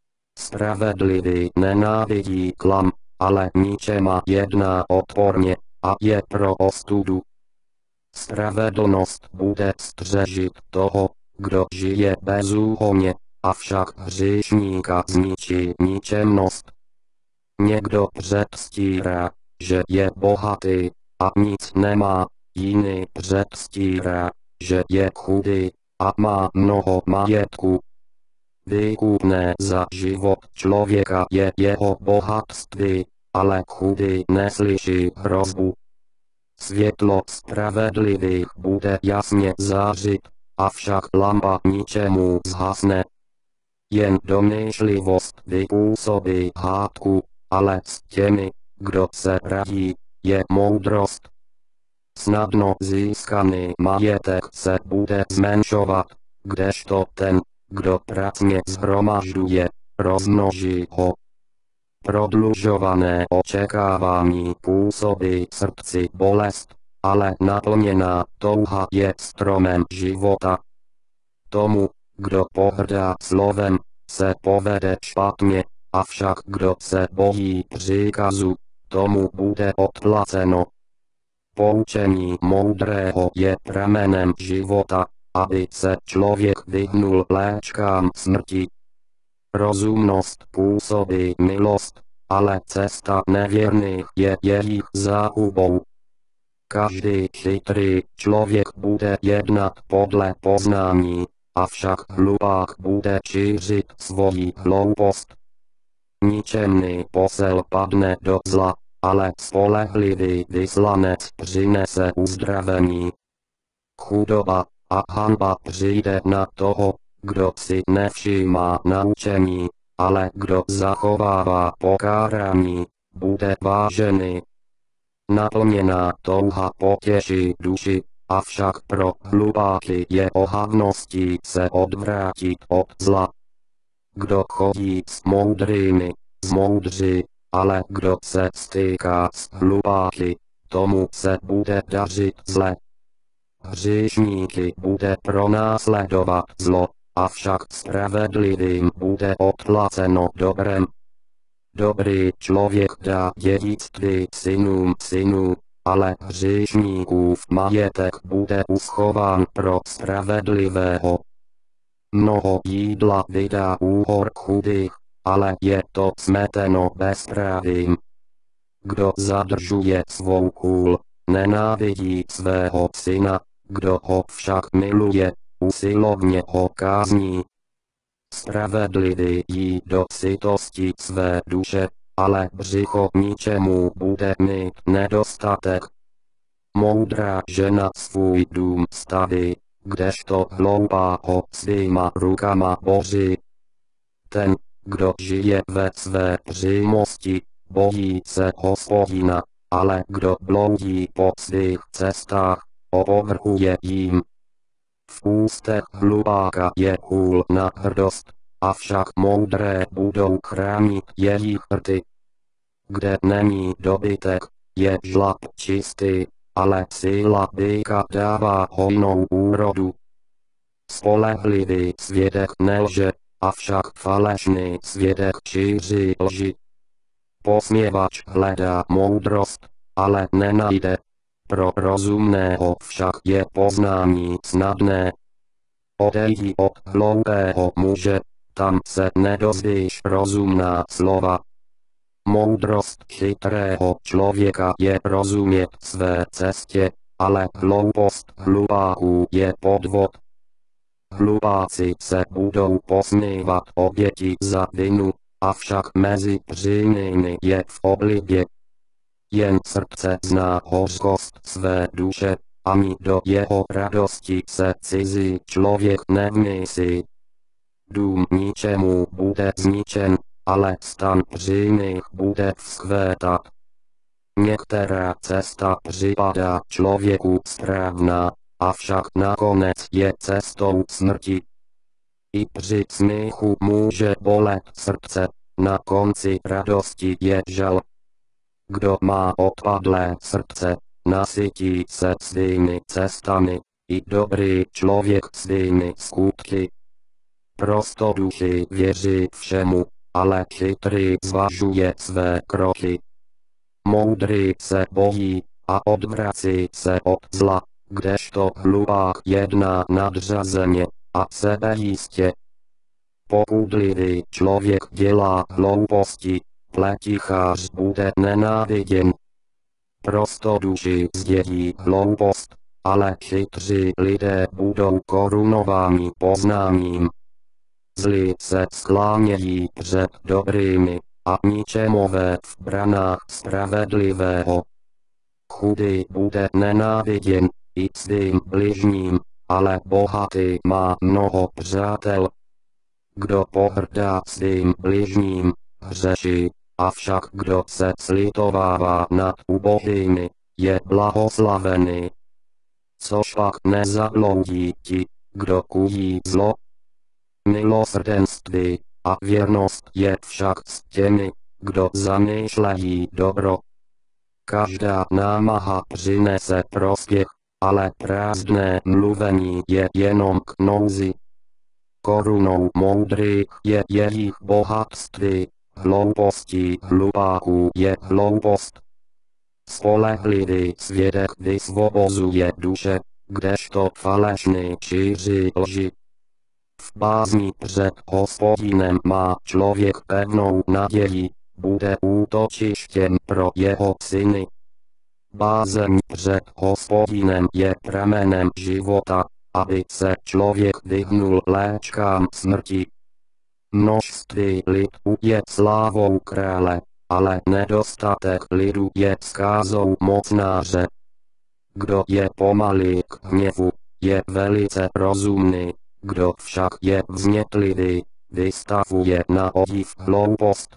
Spravedlivý nenávidí klam, ale ničema jedná odporně a je pro ostudu. Spravedlnost bude střežit toho, kdo žije bezúhonně, avšak hříšníka zničí ničemnost. Někdo předstírá, že je bohatý a nic nemá, jiný předstírá, že je chudý a má mnoho majetku. Výkupné za život člověka je jeho bohatství, ale chudý neslyší hrozbu. Světlo spravedlivých bude jasně zářit, avšak lampa ničemu zhasne. Jen domýšlivost vypůsobí hádku, ale s těmi, kdo se radí, je moudrost. Snadno získaný majetek se bude zmenšovat, kdežto ten, kdo pracně shromažďuje, rozmnoží ho. Prodlužované očekávání působí srdci bolest, ale naplněná touha je stromem života. Tomu, kdo pohrdá slovem, se povede špatně, avšak kdo se bojí příkazu, tomu bude odplaceno. Poučení moudrého je pramenem života, aby se člověk vyhnul léčkám smrti. Rozumnost působí milost, ale cesta nevěrných je jejich záhubou. Každý chytrý člověk bude jednat podle poznání, avšak hlupák bude šířit svoji hloupost. Ničemný posel padne do zla, ale spolehlivý vyslanec přinese uzdravení. Chudoba a hanba přijde na toho, kdo si nevšímá naučení, ale kdo zachovává pokárání, bude vážený. Naplněná touha potěší duši, avšak pro hlupáky je ohavností se odvrátit od zla. Kdo chodí s moudrými, zmoudří, ale kdo se stýká s hlupáky, tomu se bude dařit zle. Hříšníky bude pronásledovat zlo, avšak spravedlivým bude odplaceno dobrem. Dobrý člověk dá dědictví synů, ale hříšníkův majetek bude uschován pro spravedlivého. Mnoho jídla vydá úhor chudých, ale je to smeteno bezprávím. Kdo zadržuje svou kůl, nenávidí svého syna, kdo ho však miluje, usilovně ho kázní. Spravedlivý jí do sytosti své duše, ale břicho ničemu bude mít nedostatek. Moudrá žena svůj dům staví, kdežto hloupá ho svýma rukama boří. Ten, kdo žije ve své přímosti, bojí se Hospodina, ale kdo bloudí po svých cestách, opovrhuje jím. V ústech hlupáka je hůl na hrdost, avšak moudré budou chránit jejich rty. Kde není dobytek, je žlab čistý, ale síla býka dává hojnou úrodu. Spolehlivý svědek nelže, avšak falešný svědek šíří lži. Posměvač hledá moudrost, ale nenajde. Pro rozumného však je poznání snadné. Odejdi od hloupého muže, tam se nedozvíš rozumná slova. Moudrost chytrého člověka je rozumět své cestě, ale hloupost hlupáků je podvod. Hlupáci se budou posmívat oběti za vinu, avšak mezi přímými je v oblibě. Jen srdce zná hořkost své duše, ani do jeho radosti se cizí člověk nevmísí. Dům ničemu bude zničen, ale stan přímých bude vzkvétat. Některá cesta připadá člověku správná, avšak nakonec je cestou smrti. I při smíchu může bolet srdce, na konci radosti je žal. Kdo má odpadlé srdce, nasytí se svými cestami, i dobrý člověk svými skutky. Prostoduchý věří všemu, ale chytrý zvažuje své kroky. Moudrý se bojí a odvrací se od zla, kdežto hlupák jedná nadřazeně a sebejistě. Popudlivý člověk dělá hlouposti, pletichář bude nenáviděn. Prostoduší zdědí hloupost, ale chytří lidé budou korunováni poznáním. Zlí se sklánějí před dobrými a ničemové v branách spravedlivého. Chudý bude nenáviděn i svým bližním, ale bohatý má mnoho přátel. Kdo pohrdá svým bližním, hřeší, avšak kdo se slitovává nad ubohými, je blahoslavený. Což pak nezabloudí ti, kdo kují zlo? Milosrdenství a věrnost je však s těmi, kdo zamýšlejí dobro. Každá námaha přinese prospěch, ale prázdné mluvení je jenom k nouzi. Korunou moudrých je jejich bohatství, hloupostí hlupáků je hloupost. Spolehlivý svědek vysvobozuje duše, kdežto falešný šíří lži. V bázni před Hospodinem má člověk pevnou naději, bude útočištěm pro jeho syny. Bázeň před Hospodinem je pramenem života, aby se člověk vyhnul léčkám smrti. Množství lidu je slávou krále, ale nedostatek lidu je zkázou mocnáře. Kdo je pomalý k hněvu, je velice rozumný, kdo však je vznětlivý, vystavuje na odiv hloupost.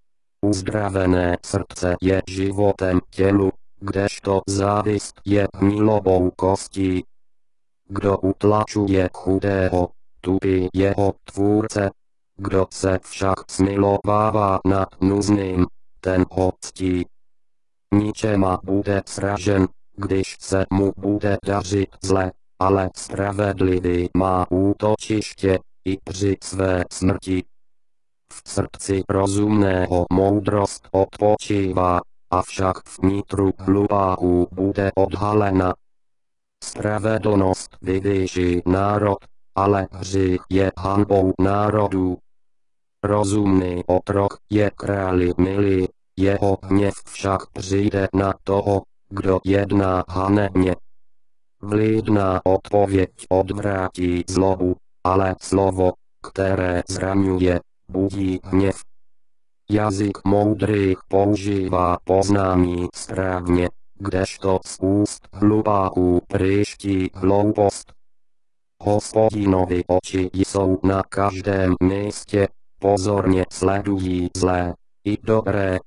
Uzdravené srdce je životem tělu, kdežto závist je hnilobou kostí. Kdo utlačuje chudého, tupí jeho tvůrce. Kdo se však smilovává nad nuzným, ten ho ctí. Ničema bude sražen, když se mu bude dařit zle, ale spravedlivý má útočiště i při své smrti. V srdci rozumného moudrost odpočívá, avšak v nitru hlupáků bude odhalena. Spravedlnost vyvýší národ, ale hřích je hanbou národů. Rozumný otrok je králi milý, jeho hněv však přijde na toho, kdo jedná hanebně. Vlídná odpověď odvrátí zlobu, ale slovo, které zraňuje, budí hněv. Jazyk moudrých používá poznání správně, kdežto z úst hlupáků příští hloupost. Hospodinovi oči jsou na každém místě, pozorně sledují zlé i dobré.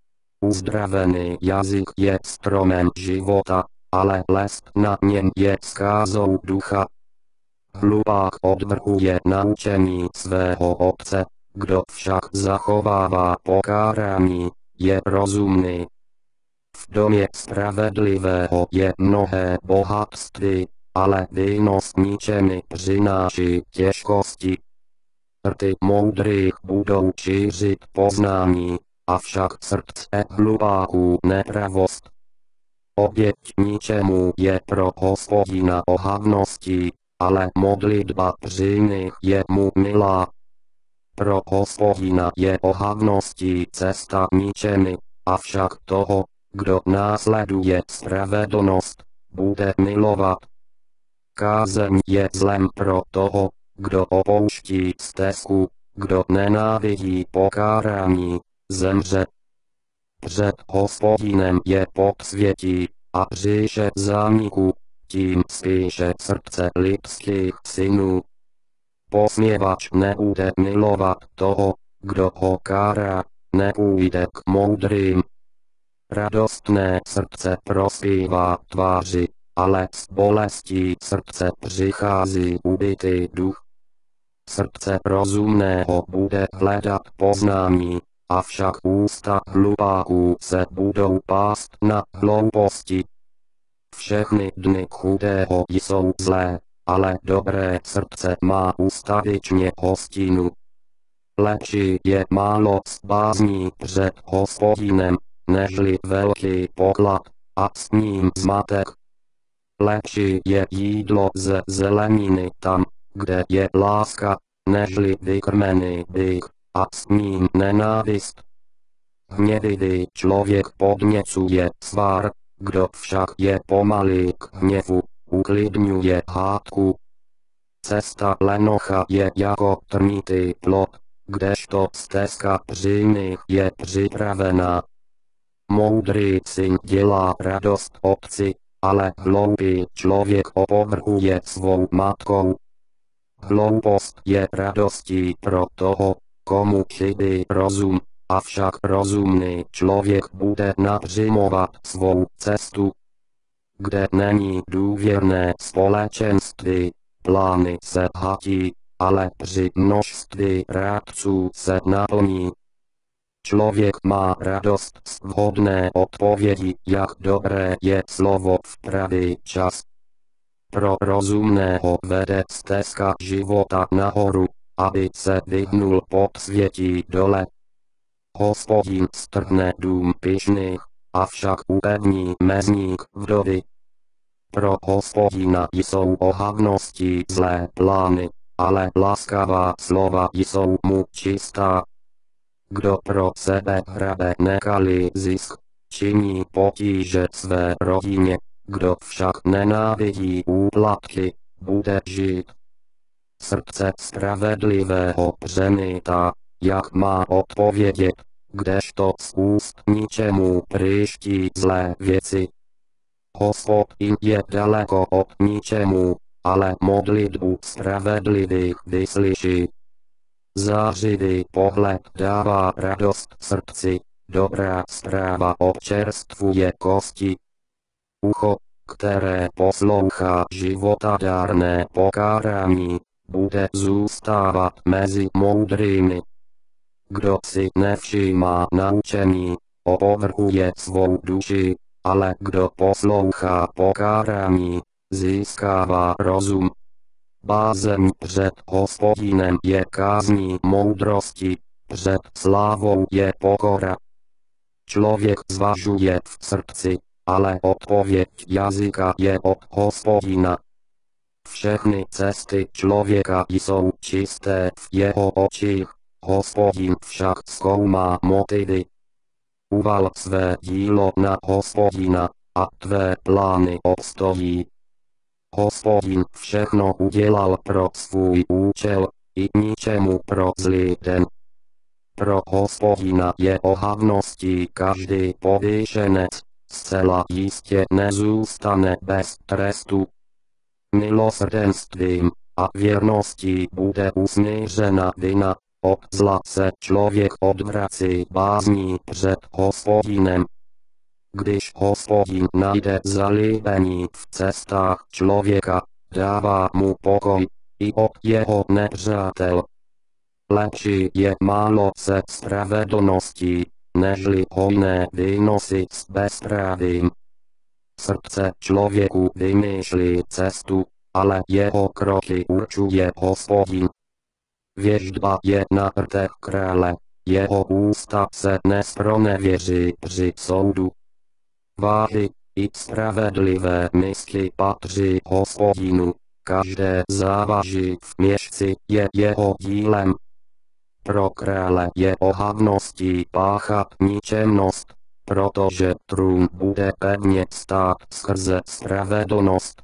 Uzdravený jazyk je stromem života, ale lest na něm je zkázou ducha. Hlupák odvrhuje naučení svého otce, kdo však zachovává pokárání, je rozumný. V domě spravedlivého je mnohé bohatství, ale výnos ničemi přináší těžkosti. Rty moudrých budou šířit poznání, avšak srdce hlupáků nepravost. Oběť ničemu je pro Hospodina ohavností, ale modlitba přímých je mu milá. Pro Hospodina je ohavností cesta ničemi, avšak toho, kdo následuje spravedlnost, bude milovat. Kázeň je zlem pro toho, kdo opouští stezku, kdo nenávidí pokárání, zemře. Před Hospodinem je podsvětí, a říše zániku, tím spíše srdce lidských synů. Posměvač nebude milovat toho, kdo ho kárá, nepůjde k moudrým. Radostné srdce prospívá tváři, ale s bolestí srdce přichází ubitý duch. Srdce rozumného bude hledat poznání, avšak ústa hlupáků se budou pást na hlouposti. Všechny dny chudého jsou zlé, ale dobré srdce má ustavičně hostinu. Lepší je málo bázní před Hospodinem, nežli velký poklad a s ním zmatek. Lepší je jídlo ze zeleniny tam, kde je láska, nežli vykrmený byk a s ním nenávist. Hněvivý člověk podněcuje svár, kdo však je pomalý k hněvu, uklidňuje hádku. Cesta lenocha je jako trnitý plod, kdežto stezka přímých je připravená. Moudrý syn dělá radost otci, ale hloupý člověk opovrhuje svou matkou. Hloupost je radostí pro toho, komu chybí rozum, avšak rozumný člověk bude napřimovat svou cestu. Kde není důvěrné společenství, plány se hatí, ale při množství rádců se naplní. Člověk má radost z vhodné odpovědi, jak dobré je slovo v pravý čas. Pro rozumného vede stezka života nahoru, aby se vyhnul podsvětí dole. Hospodin strhne dům pyšných, avšak upevní mezník vdovy. Pro Hospodina jsou ohavností zlé plány, ale laskavá slova jsou mu čistá. Kdo pro sebe hrabe nekalý zisk, činí potíže své rodině, kdo však nenávidí úplatky, bude žít. Srdce spravedlivého přemítá, jak má odpovědět, kdežto z úst ničemu příští zlé věci. Hospodin je daleko od ničemu, ale modlitbu spravedlivých vyslyší. Zářivý pohled dává radost srdci, dobrá zpráva občerstvuje kosti. Ucho, které poslouchá životadárné pokárání, bude zůstávat mezi moudrými. Kdo si nevšímá naučení, opovrhuje svou duši, ale kdo poslouchá pokárání, získává rozum. Bázeň před Hospodinem je kázní moudrosti, před slávou je pokora. Člověk zvažuje v srdci, ale odpověď jazyka je od Hospodina. Všechny cesty člověka jsou čisté v jeho očích, Hospodin však zkoumá motivy. Uval své dílo na Hospodina, a tvé plány obstojí. Hospodin všechno udělal pro svůj účel, i ničemu pro zlý den. Pro Hospodina je ohavností každý povýšenec, zcela jistě nezůstane bez trestu. Milosrdenstvím a věrností bude usmířena vina, od zla se člověk odvrací bázní před Hospodinem. Když Hospodin najde zalíbení v cestách člověka, dává mu pokoj i od jeho nepřátel. Lepší je málo se spravedlností, nežli hojné výnosy s bezprávím. Srdce člověku vymýšlí cestu, ale jeho kroky určuje Hospodin. Věštba je na rtech krále, jeho ústa se nespronevěří při soudu. Váhy i spravedlivé mysli patří Hospodinu, každé závaží v měšci je jeho dílem. Pro krále je ohavností páchat ničemnost, protože trůn bude pevně stát skrze spravedlnost.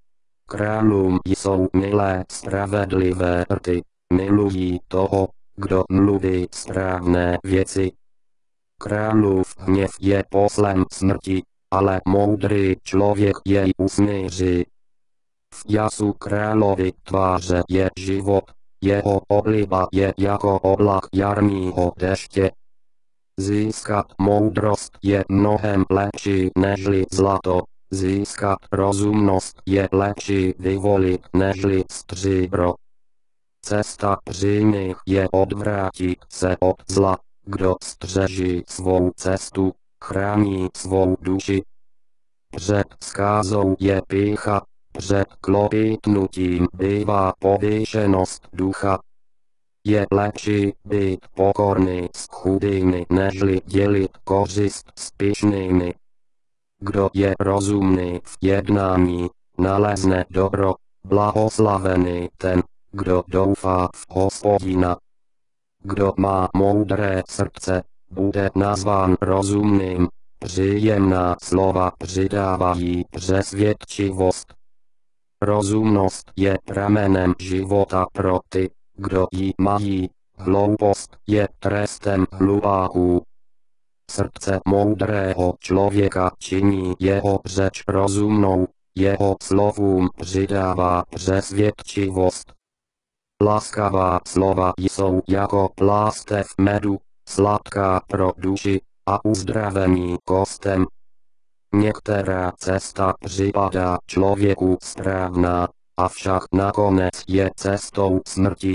Králům jsou milé spravedlivé rty, milují toho, kdo mluví správné věci. Králův hněv je poslem smrti, ale moudrý člověk jej usmíří. V jasu královy tváře je život, jeho obliba je jako oblak jarního deště. Získat moudrost je mnohem lepší nežli zlato, získat rozumnost je lepší vyvolit nežli stříbro. Cesta přímých je odvrátit se od zla, kdo střeží svou cestu, chrání svou duši. Před zkázou je pýcha, před klopítnutím bývá povýšenost ducha. Je lepší být pokorný s chudými nežli dělit kořist s pyšnými. Kdo je rozumný v jednání, nalezne dobro, blahoslavený ten, kdo doufá v Hospodina. Kdo má moudré srdce, bude nazván rozumným, příjemná slova přidávají přesvědčivost. Rozumnost je pramenem života pro ty, kdo ji mají, hloupost je trestem hlupáků. Srdce moudrého člověka činí jeho řeč rozumnou, jeho slovům přidává přesvědčivost. Laskavá slova jsou jako plástev medu, sladká pro duši a uzdravení kostem. Některá cesta připadá člověku správná, avšak nakonec je cestou smrti.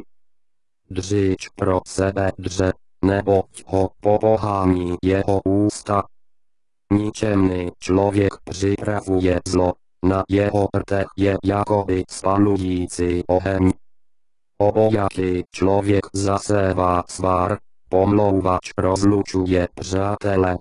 Dříč pro sebe dře, neboť ho popohání jeho ústa. Ničemný člověk připravuje zlo, na jeho rtech je jakoby spalující oheň. Obojaký člověk zasévá svár, pomlouvač rozlučuje přátele.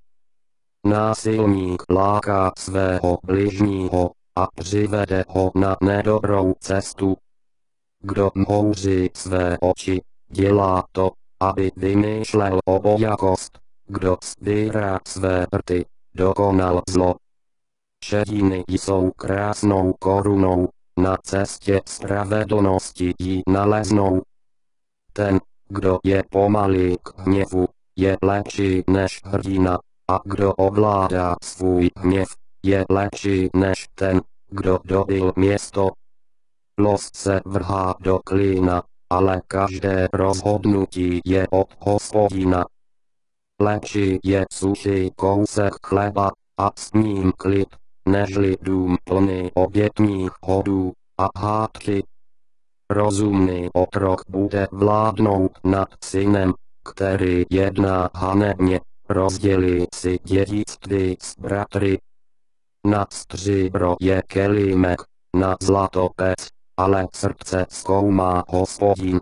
Násilník láká svého bližního a přivede ho na nedobrou cestu. Kdo mhouří své oči, dělá to, aby vymýšlel obojakost. Kdo sbírá své rty, dokonal zlo. Šediny jsou krásnou korunou, na cestě spravedlnosti ji naleznou. Ten, kdo je pomalý k hněvu, je lepší než hrdina, a kdo ovládá svůj hněv, je lepší než ten, kdo dobyl město. Los se vrhá do klína, ale každé rozhodnutí je od Hospodina. Lepší je suchý kousek chleba a s ním klid, nežli dům plný obětních hodů a hádky. Rozumný otrok bude vládnout nad synem, který jedná hanebně, rozdělí si dědictví s bratry. Na stříbro je kelímek, na zlato pec, ale srdce zkoumá Hospodin.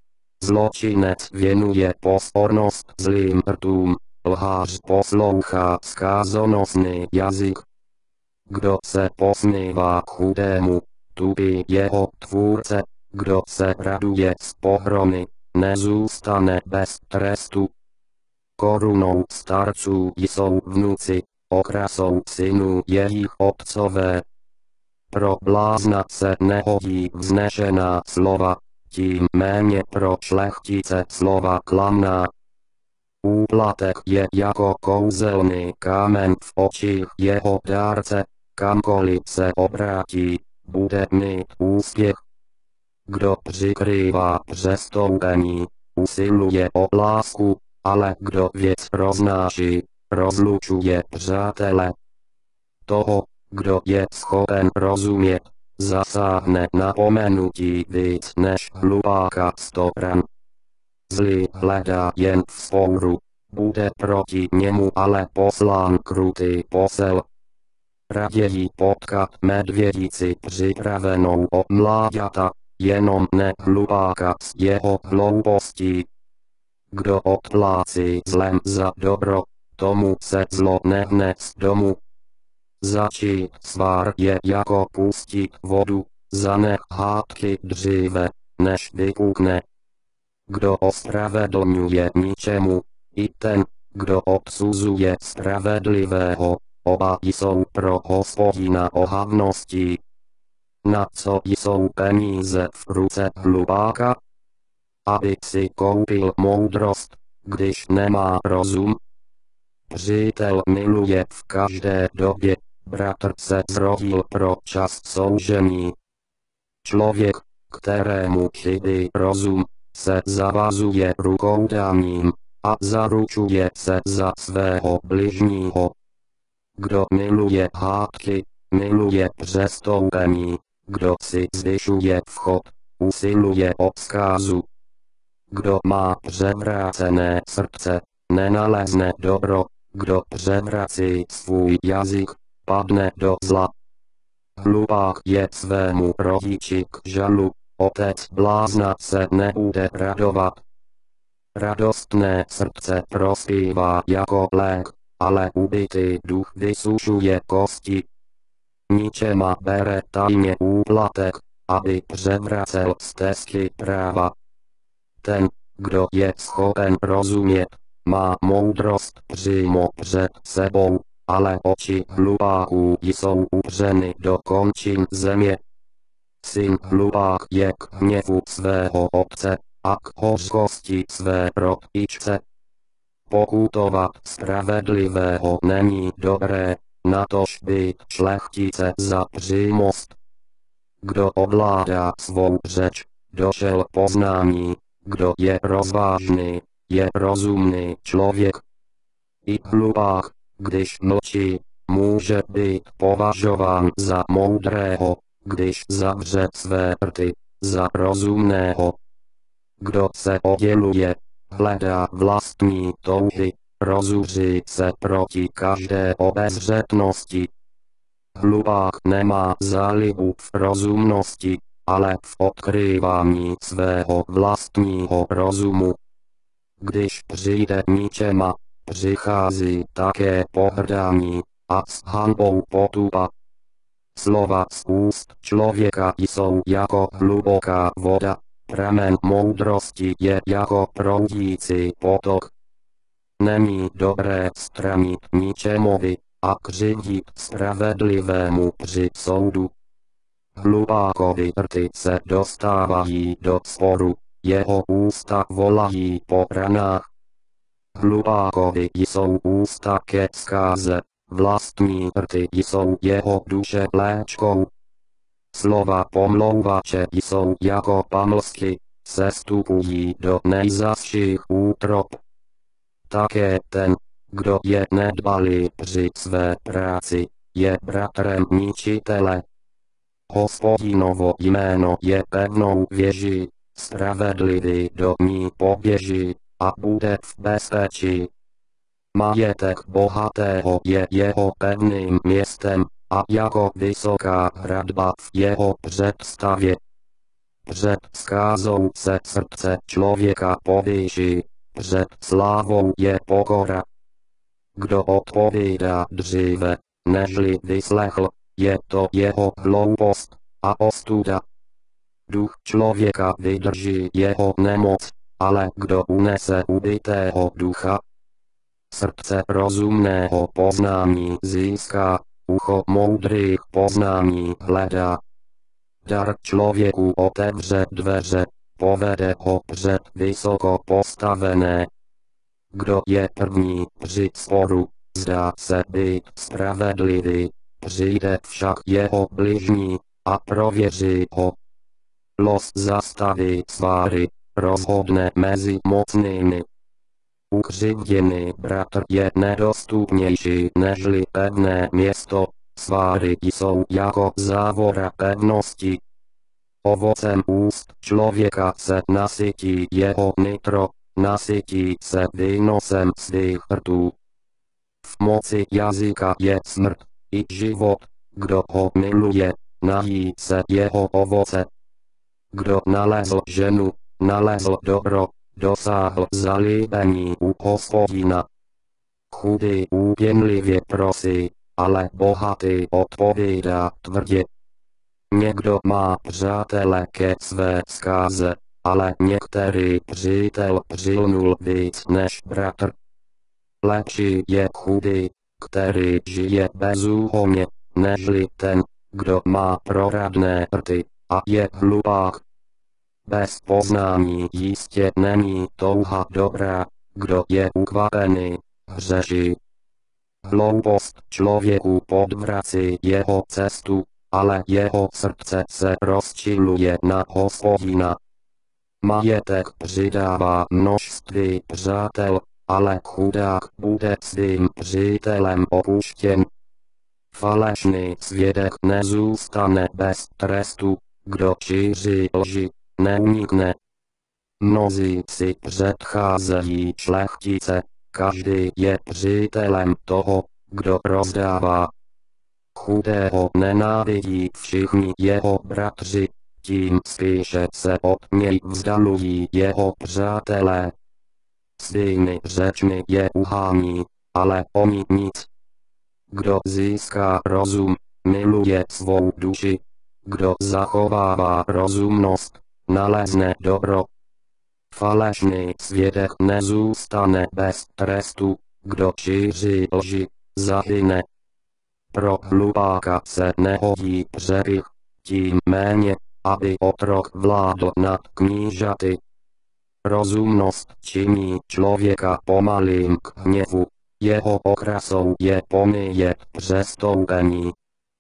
Zločinec věnuje pozornost zlým rtům, lhář poslouchá zkázonosný jazyk. Kdo se posmívá chudému, tupí jeho tvůrce, kdo se raduje z pohromy, nezůstane bez trestu. Korunou starců jsou vnuci, okrasou synů jejich otcové. Pro blázna se nehodí vznešená slova, tím méně pro šlechtice slova klamná. Úplatek je jako kouzelný kámen v očích jeho dárce, kamkoliv se obrátí, bude mít úspěch. Kdo přikrývá přestoupení, usiluje o lásku, ale kdo věc roznáší, rozlučuje přátele. Toho, kdo je schopen rozumět, zasáhne napomenutí víc než hlupáka 100 ran. Zlý hledá jen vzpouru, bude proti němu ale poslán krutý posel. Raději potkat medvědici připravenou o mláďata, jenom ne hlupáka s jeho hloupostí. Kdo odplácí zlem za dobro, tomu se zlo nehne z domu. Začít svár je jako pustit vodu, zanech hádky dříve, než vypukne. Kdo ospravedlňuje ničemu, i ten, kdo odsuzuje spravedlivého, oba jsou pro Hospodina ohavností. Na co jsou peníze v ruce hlupáka? Aby si koupil moudrost, když nemá rozum. Přítel miluje v každé době, bratr se zrodil pro čas soužení. Člověk, kterému chybí rozum, se zavazuje rukoudáním a zaručuje se za svého bližního. Kdo miluje hádky, miluje přestoupení, kdo si zvyšuje vchod, usiluje o zkázu. Kdo má převrácené srdce, nenalezne dobro, kdo převrací svůj jazyk, padne do zla. Hlupák je svému rodiči k žalu, otec blázna se nebude radovat. Radostné srdce prospívá jako lék, ale ubitý duch vysušuje kosti. Ničema bere tajně úplatek, aby převracel stezky práva. Ten, kdo je schopen rozumět, má moudrost přímo před sebou, ale oči hlupáků jsou upřeny do končin země. Syn hlupák je k hněvu svého otce a k hořkosti své rodičce. Pokutovat spravedlivého není dobré, natož být šlechtice za přímost. Kdo ovládá svou řeč, došel poznání, kdo je rozvážný, je rozumný člověk. I hlupák, když mlčí, může být považován za moudrého, když zavře své rty, za rozumného. Kdo se odděluje, hledá vlastní touhy, rozuří se proti každé obezřetnosti. Hlupák nemá zálibu v rozumnosti, ale v odkrývání svého vlastního rozumu. Když přijde ničema, přichází také pohrdání a s hanbou potupa. Slova z úst člověka jsou jako hluboká voda, pramen moudrosti je jako proudící potok. Není dobré stranit ničemovi a křivdit spravedlivému při soudu. Hlupákovi rty se dostávají do sporu, jeho ústa volají po ranách. Hlupákovi jsou ústa ke zkáze, vlastní rty jsou jeho duše léčkou. Slova pomlouvače jsou jako pamlsky, sestupují do nejzazších útrop. Také ten, kdo je nedbalý při své práci, je bratrem ničitele. Hospodinovo jméno je pevnou věží, spravedlivý do ní poběží a bude v bezpečí. Majetek bohatého je jeho pevným městem a jako vysoká hradba v jeho představě. Před zkázou se srdce člověka povýší, před slávou je pokora. Kdo odpovídá dříve, nežli vyslechl, je to jeho hloupost a ostuda. Duch člověka vydrží jeho nemoc, ale kdo unese ubitého ducha? Srdce rozumného poznání získá, ucho moudrých poznání hledá. Dar člověku otevře dveře, povede ho před vysoko postavené. kdo je první při sporu, zdá se být spravedlivý, přijde však jeho bližní a prověří ho. Los zastaví sváry, rozhodne mezi mocnými. Ukřivděný bratr je nedostupnější nežli pevné město, sváry jsou jako závora pevnosti. Ovocem úst člověka se nasytí jeho nitro, nasytí se výnosem svých rtů. V moci jazyka je smrt i život, kdo ho miluje, nají se jeho ovoce. Kdo nalezl ženu, nalezl dobro, dosáhl zalíbení u Hospodina. Chudý úpěnlivě prosí, ale bohatý odpovídá tvrdě. Někdo má přátele ke své zkáze, ale některý přítel přilnul víc než bratr. Lepší je chudý, který žije bezúhonně, nežli ten, kdo má proradné rty a je hlupák. Bez poznání jistě není touha dobrá, kdo je ukvapený, hřeší. Hloupost člověku podvrací jeho cestu, ale jeho srdce se rozčiluje na Hospodina. Majetek přidává množství přátel, ale chudák bude svým přítelem opuštěn. Falešný svědek nezůstane bez trestu, kdo šíří lži, neunikne. Mnozí si předcházejí šlechtice, každý je přítelem toho, kdo rozdává. Chudého nenávidí všichni jeho bratři, tím spíše se od něj vzdalují jeho přátelé. Svými řečmi je uhání, ale oni nic. Kdo získá rozum, miluje svou duši. Kdo zachovává rozumnost, nalezne dobro. Falešný svědek nezůstane bez trestu, kdo šíří lži, zahyne. Pro hlupáka se nehodí přerych, tím méně, aby otrok vládl nad knížaty. Rozumnost činí člověka pomalým k hněvu, jeho okrasou je pomíjet přestoupení.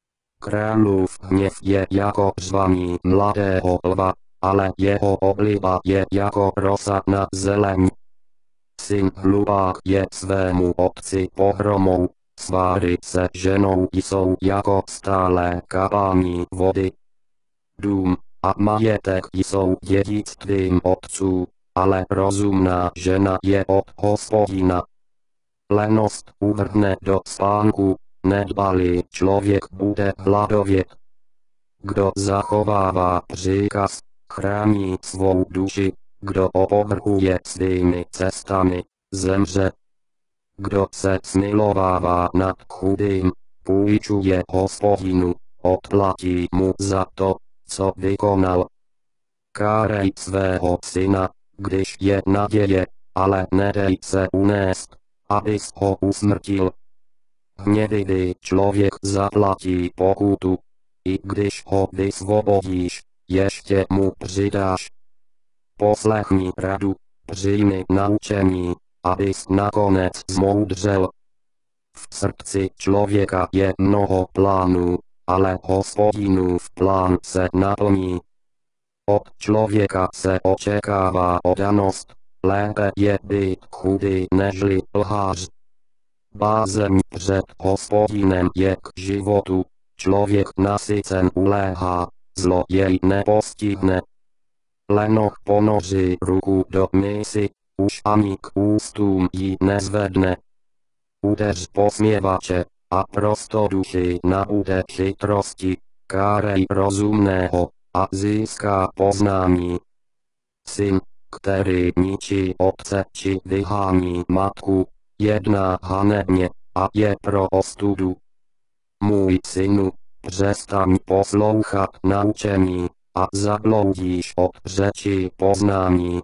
Králův hněv je jako řvaní mladého lva, ale jeho obliba je jako rosa na zeleň. Syn hlupák je svému otci pohromou, sváry se ženou jsou jako stálé kapání vody. Dům a majetek jsou dědictvím otců, ale rozumná žena je od Hospodina. Lenost uvrhne do spánku, nedbalý člověk bude hladovět. Kdo zachovává příkaz, chrání svou duši, kdo opovrhuje svými cestami, zemře. Kdo se smilovává nad chudým, půjčuje Hospodinu, odplatí mu za to, co vykonal. Kárej svého syna, když je naděje, ale nedej se unést, abys ho usmrtil. Hněvivý člověk zaplatí pokutu, i když ho vysvobodíš, ještě mu přidáš. Poslechni radu, přijmi naučení, abys nakonec zmoudřel. V srdci člověka je mnoho plánů, ale Hospodinův plán se naplní. Od člověka se očekává oddanost, lépe je být chudý nežli lhář. Bázeň před Hospodinem je k životu, člověk nasycen uléhá, zlo jej nepostihne. Lenoch ponoří ruku do mísy, už ani k ústům ji nezvedne. Udeř posměvače a prostoduchy nabude chytrosti, kárej rozumného a získá poznání. Syn, který ničí otce či vyhání matku, jedná hanebně a je pro ostudu. Můj synu, přestaň poslouchat naučení a zabloudíš od řeči poznání.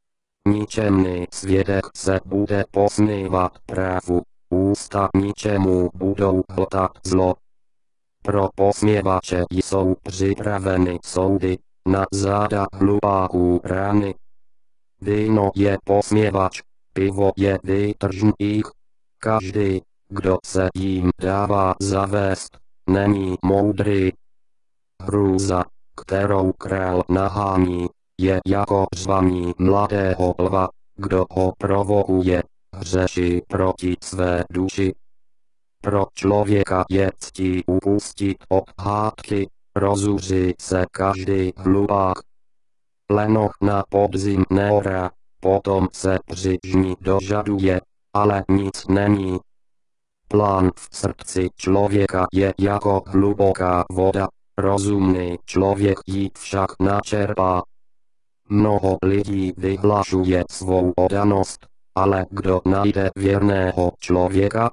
Ničemný svědek se bude posmívat právu, ústa ničemu budou hltat zlo. Pro posměvače jsou připraveny soudy, na záda hlupáků rány. Víno je posměvač, Pivo je výtržník. Každý, kdo se jím dává zavést, není moudrý. Hrůza, kterou král nahání, je jako řvaní mladého lva, kdo ho provokuje, hřeší proti své duši. Pro člověka je ctí upustit od hádky, rozuří se každý hlupák. Lenoch na podzim neorá, potom se při žni dožaduje, ale nic není. Plán v srdci člověka je jako hluboká voda, rozumný člověk ji však načerpá. Mnoho lidí vyhlašuje svou oddanost, ale kdo najde věrného člověka?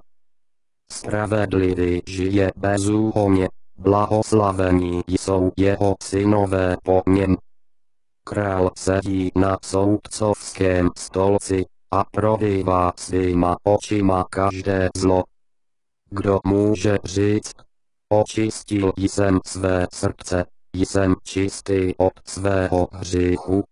Spravedlivý žije bezúhonně, blahoslavení jsou jeho synové po něm. Král sedí na soudcovském stolci a prodývá svýma očima každé zlo. Kdo může říct, očistil jsem své srdce, jsem čistý od svého hříchu.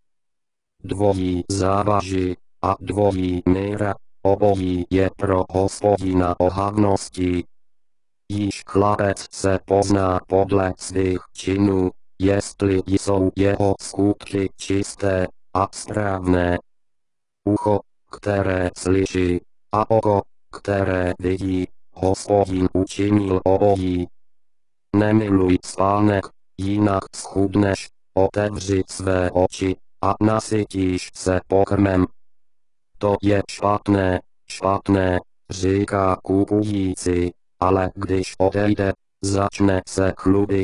Dvojí závaží a dvojí míra, obojí je pro Hospodina ohavností. Již chlapec se pozná podle svých činů, jestli jsou jeho skutky čisté a správné. Ucho, které slyší, a oko, které vidí, Hospodin učinil obojí. Nemiluj spánek, jinak schudneš, otevři své oči a nasytíš se pokrmem. To je špatné, špatné, říká kupující, ale když odejde, začne se chlubit.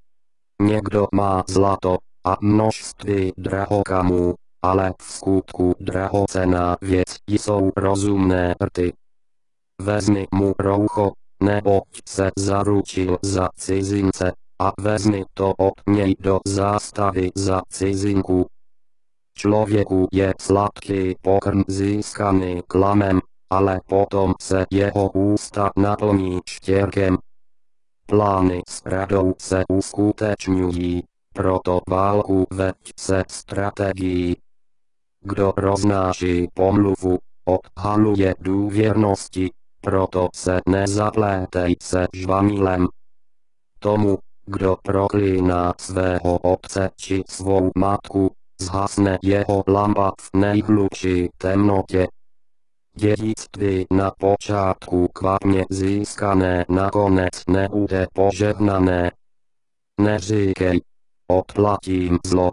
Někdo má zlato a množství drahokamů, ale v skutku drahocenná věc jsou rozumné rty. Vezmi mu roucho, neboť se zaručil za cizince, a vezmi to od něj do zástavy za cizinku. Člověku je sladký pokrm získaný klamem, ale potom se jeho ústa naplní štěrkem. Plány s radou se uskutečňují, proto válku veď se strategií. Kdo roznáší pomluvu, odhaluje důvěrnosti, proto se nezaplétej se žvanilem. Tomu, kdo proklíná svého otce či svou matku, zhasne jeho lampa v nejhlubší temnotě. Dědictví na počátku kvapně získané nakonec nebude požehnané. Neříkej, odplatím zlo.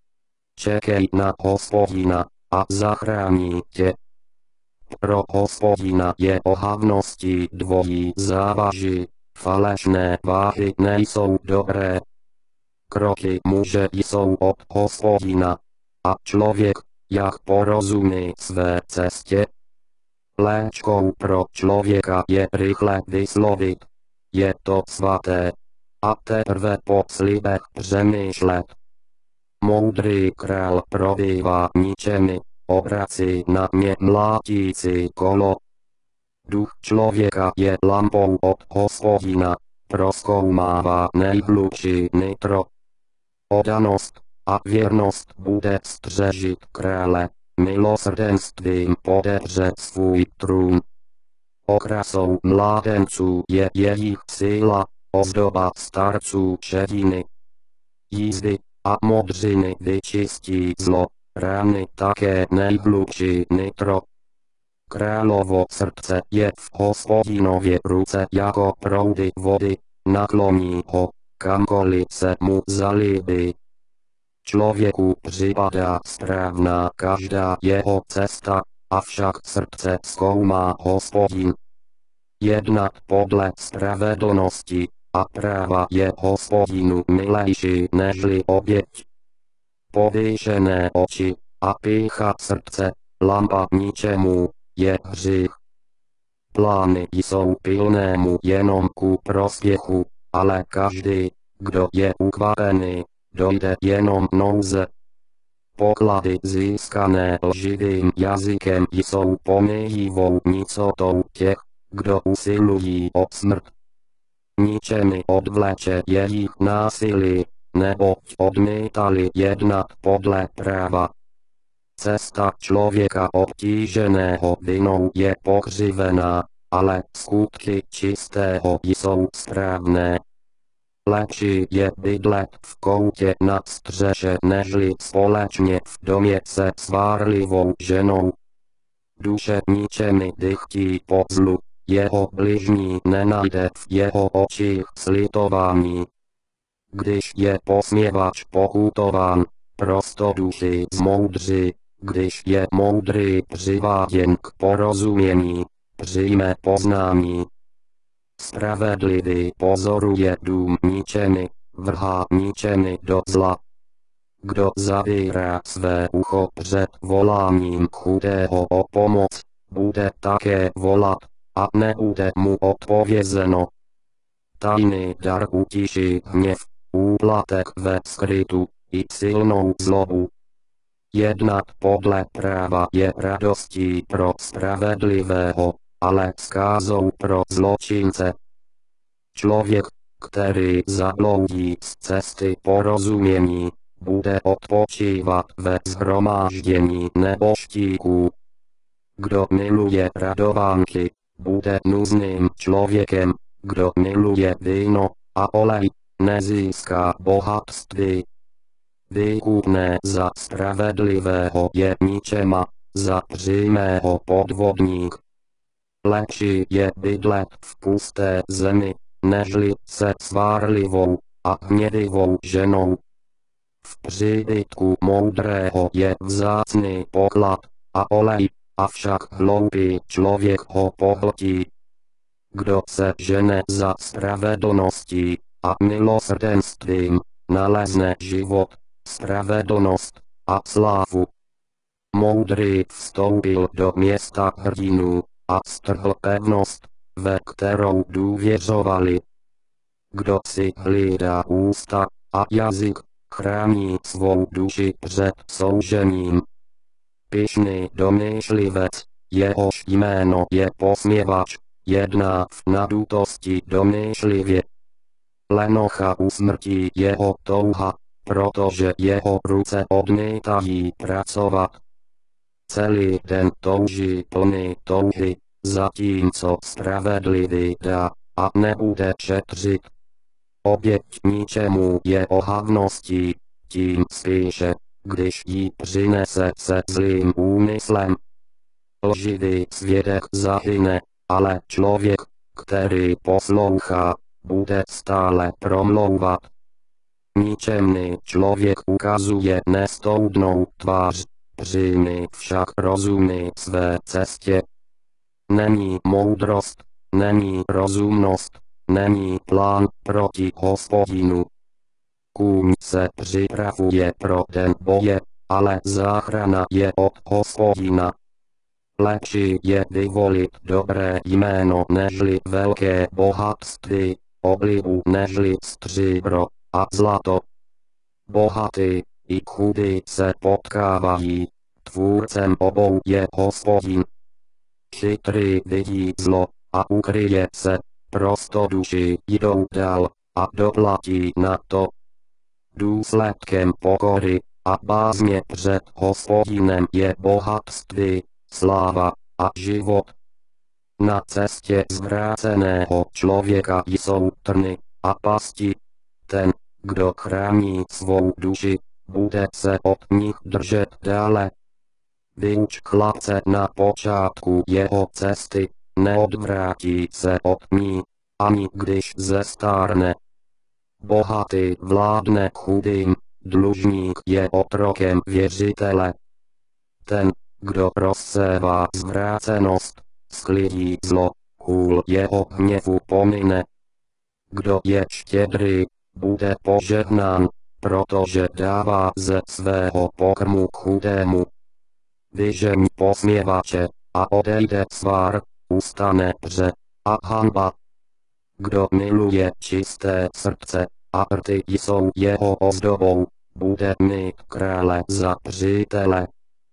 Čekej na Hospodina a zachrání tě. Pro Hospodina je ohavností dvojí závaží, falešné váhy nejsou dobré. Kroky muže jsou od Hospodina, a člověk, jak porozumí své cestě. Léčkou pro člověka je rychle vyslovit, je to svaté, a teprve po slibech přemýšlet. Moudrý král probývá ničemi, obrací na ně mlátící kolo. Duch člověka je lampou od Hospodina, prozkoumává nejhlubší nitro. Oddanost a věrnost bude střežit krále, milosrdenstvím podepře svůj trůn. Okrasou mládenců je jejich síla, ozdoba starců šediny. Jízdy a modřiny vyčistí zlo, rány také nejhlubší nitro. Královo srdce je v Hospodinově ruce jako proudy vody, nakloní ho, kamkoliv se mu zalíbí. Člověku připadá správná každá jeho cesta, avšak srdce zkoumá Hospodin. Jednat podle spravedlnosti a práva je Hospodinu milejší nežli oběť. Povýšené oči a pýcha srdce, lampa ničemu, je hřích. Plány jsou pilnému jenom ku prospěchu, ale každý, kdo je ukvapený, dojde jenom nouze. Poklady získané lživým jazykem jsou pomíjivou nicotou těch, kdo usilují o smrt. Ničemi odvleče jejich násilí, neboť odmítali jednat podle práva. Cesta člověka obtíženého vinou je pokřivená, ale skutky čistého jsou správné. Lepší je bydlet v koutě na střeše nežli společně v domě se svárlivou ženou. Duše ničemi dychtí po zlu, jeho bližní nenajde v jeho očích slitování. Když je posměvač pokutován, prostoduchy zmoudří, když je moudrý přiváděn k porozumění, přijme poznání. Spravedlivý pozoruje dům ničemi, vrhá ničemi do zla. Kdo zavírá své ucho před voláním chudého o pomoc, bude také volat, a nebude mu odpovězeno. Tajný dar utiší hněv, úplatek ve skrytu, i silnou zlobu. Jednat podle práva je radostí pro spravedlivého, ale zkázou pro zločince. Člověk, který zabloudí z cesty porozumění, bude odpočívat ve shromáždění neboštíků. Kdo miluje radovánky, bude nuzným člověkem, kdo miluje víno a olej, nezíská bohatství. Výkupné za spravedlivého je ničema, za přímého podvodník. Lepší je bydlet v pusté zemi, nežli se svárlivou a hněvivou ženou. V příbytku moudrého je vzácný poklad a olej, avšak hloupý člověk ho pohltí. Kdo se žene za spravedlností a milosrdenstvím, nalezne život, spravedlnost a slávu. Moudrý vstoupil do města hrdinů a strhl pevnost, ve kterou důvěřovali. Kdo si hlídá ústa a jazyk, chrání svou duši před soužením. Pyšný domýšlivec, jehož jméno je posměvač, jedná v nadutosti domýšlivě. Lenocha usmrtí jeho touha, protože jeho ruce odmítají pracovat. Celý den touží plný touhy, zatímco spravedlivý dá a nebude šetřit. Oběť ničemu je ohavností, tím spíše, když ji přinese se zlým úmyslem. Lživý svědek zahyne, ale člověk, který poslouchá, bude stále promlouvat. Ničemný člověk ukazuje nestoudnou tvář, přímý však rozumí své cestě. Není moudrost, není rozumnost, není plán proti Hospodinu. Kůň se připravuje pro den boje, ale záchrana je od Hospodina. Lepší je vyvolit dobré jméno nežli velké bohatství, oblibu nežli stříbro a zlato. Bohatý i chudý se potkávají, tvůrcem obou je Hospodin. Chytrý vidí zlo a ukryje se, prostoduši jdou dál a doplatí na to. Důsledkem pokory a bázně před Hospodinem je bohatství, sláva a život. Na cestě zvráceného člověka jsou trny a pasti. Ten, kdo chrání svou duši, bude se od nich držet dále. Vyuč chlapce na počátku jeho cesty, neodvrátí se od ní, ani když zestárne. Bohatý vládne chudým, dlužník je otrokem věřitele. Ten, kdo rozsévá zvrácenost, sklidí zlo, hůl jeho hněvu pomine. Kdo je štědrý, bude požehnán, protože dává ze svého pokrmu chudému. Vyžeň posměvače a odejde svár, ustane pře a hanba. Kdo miluje čisté srdce a rty jsou jeho ozdobou, bude mít krále za přítele.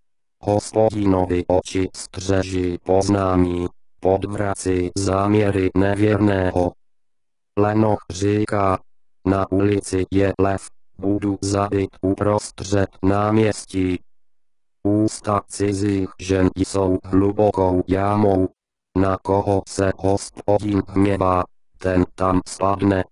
Hospodinovi oči střeží poznání, podvrací záměry nevěrného. Lenoch říká, na ulici je lev, budu zabit uprostřed náměstí. Ústa cizích žen jsou hlubokou jámou. Na koho se Hospodin hněvá, ten tam spadne.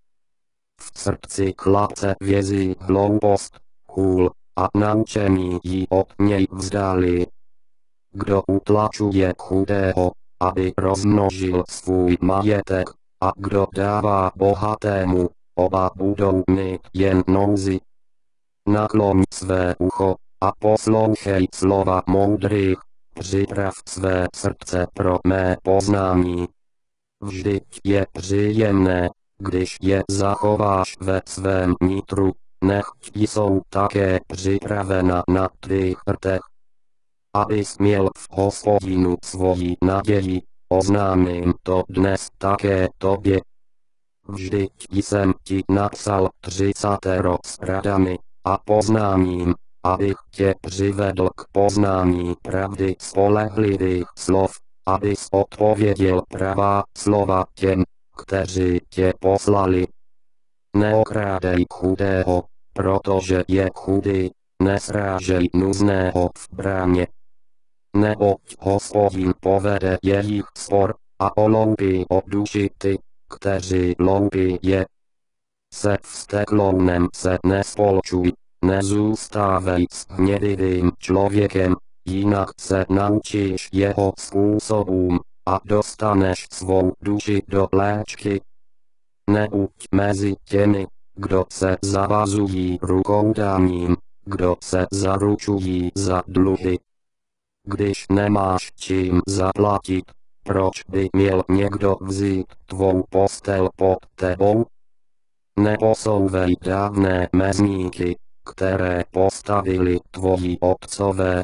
V srdci chlapce vězí hloupost, hůl, a naučení ji od něj vzdálí. Kdo utlačuje chudého, aby rozmnožil svůj majetek, a kdo dává bohatému, oba budou mít jen nouzi. Nakloň své ucho a poslouchej slova moudrých, připrav své srdce pro mé poznání. Vždyť je příjemné, když je zachováš ve svém nitru, nechť jsou také připravena na tvých rtech. Abys měl v Hospodinu svoji naději, oznámím to dnes také tobě. Vždyť jsem ti napsal 30 s radami a poznáním, abych tě přivedl k poznání pravdy spolehlivých slov, abys odpověděl pravá slova těm, kteří tě poslali. Neokrádej chudého, protože je chudý, nesrážej nuzného v bráně. Neboť Hospodin povede jejich spor a oloupí o duši ty, kteří loupí je. Se vzteklounem se nespolčuj, nezůstávej s hněvivým člověkem, jinak se naučíš jeho způsobům a dostaneš svou duši do léčky. Nebuď mezi těmi, kdo se zavazují rukoudáním, kdo se zaručují za dluhy. Když nemáš čím zaplatit, proč by měl někdo vzít tvou postel pod tebou? Neposouvej dávné mezníky, které postavili tvoji otcové.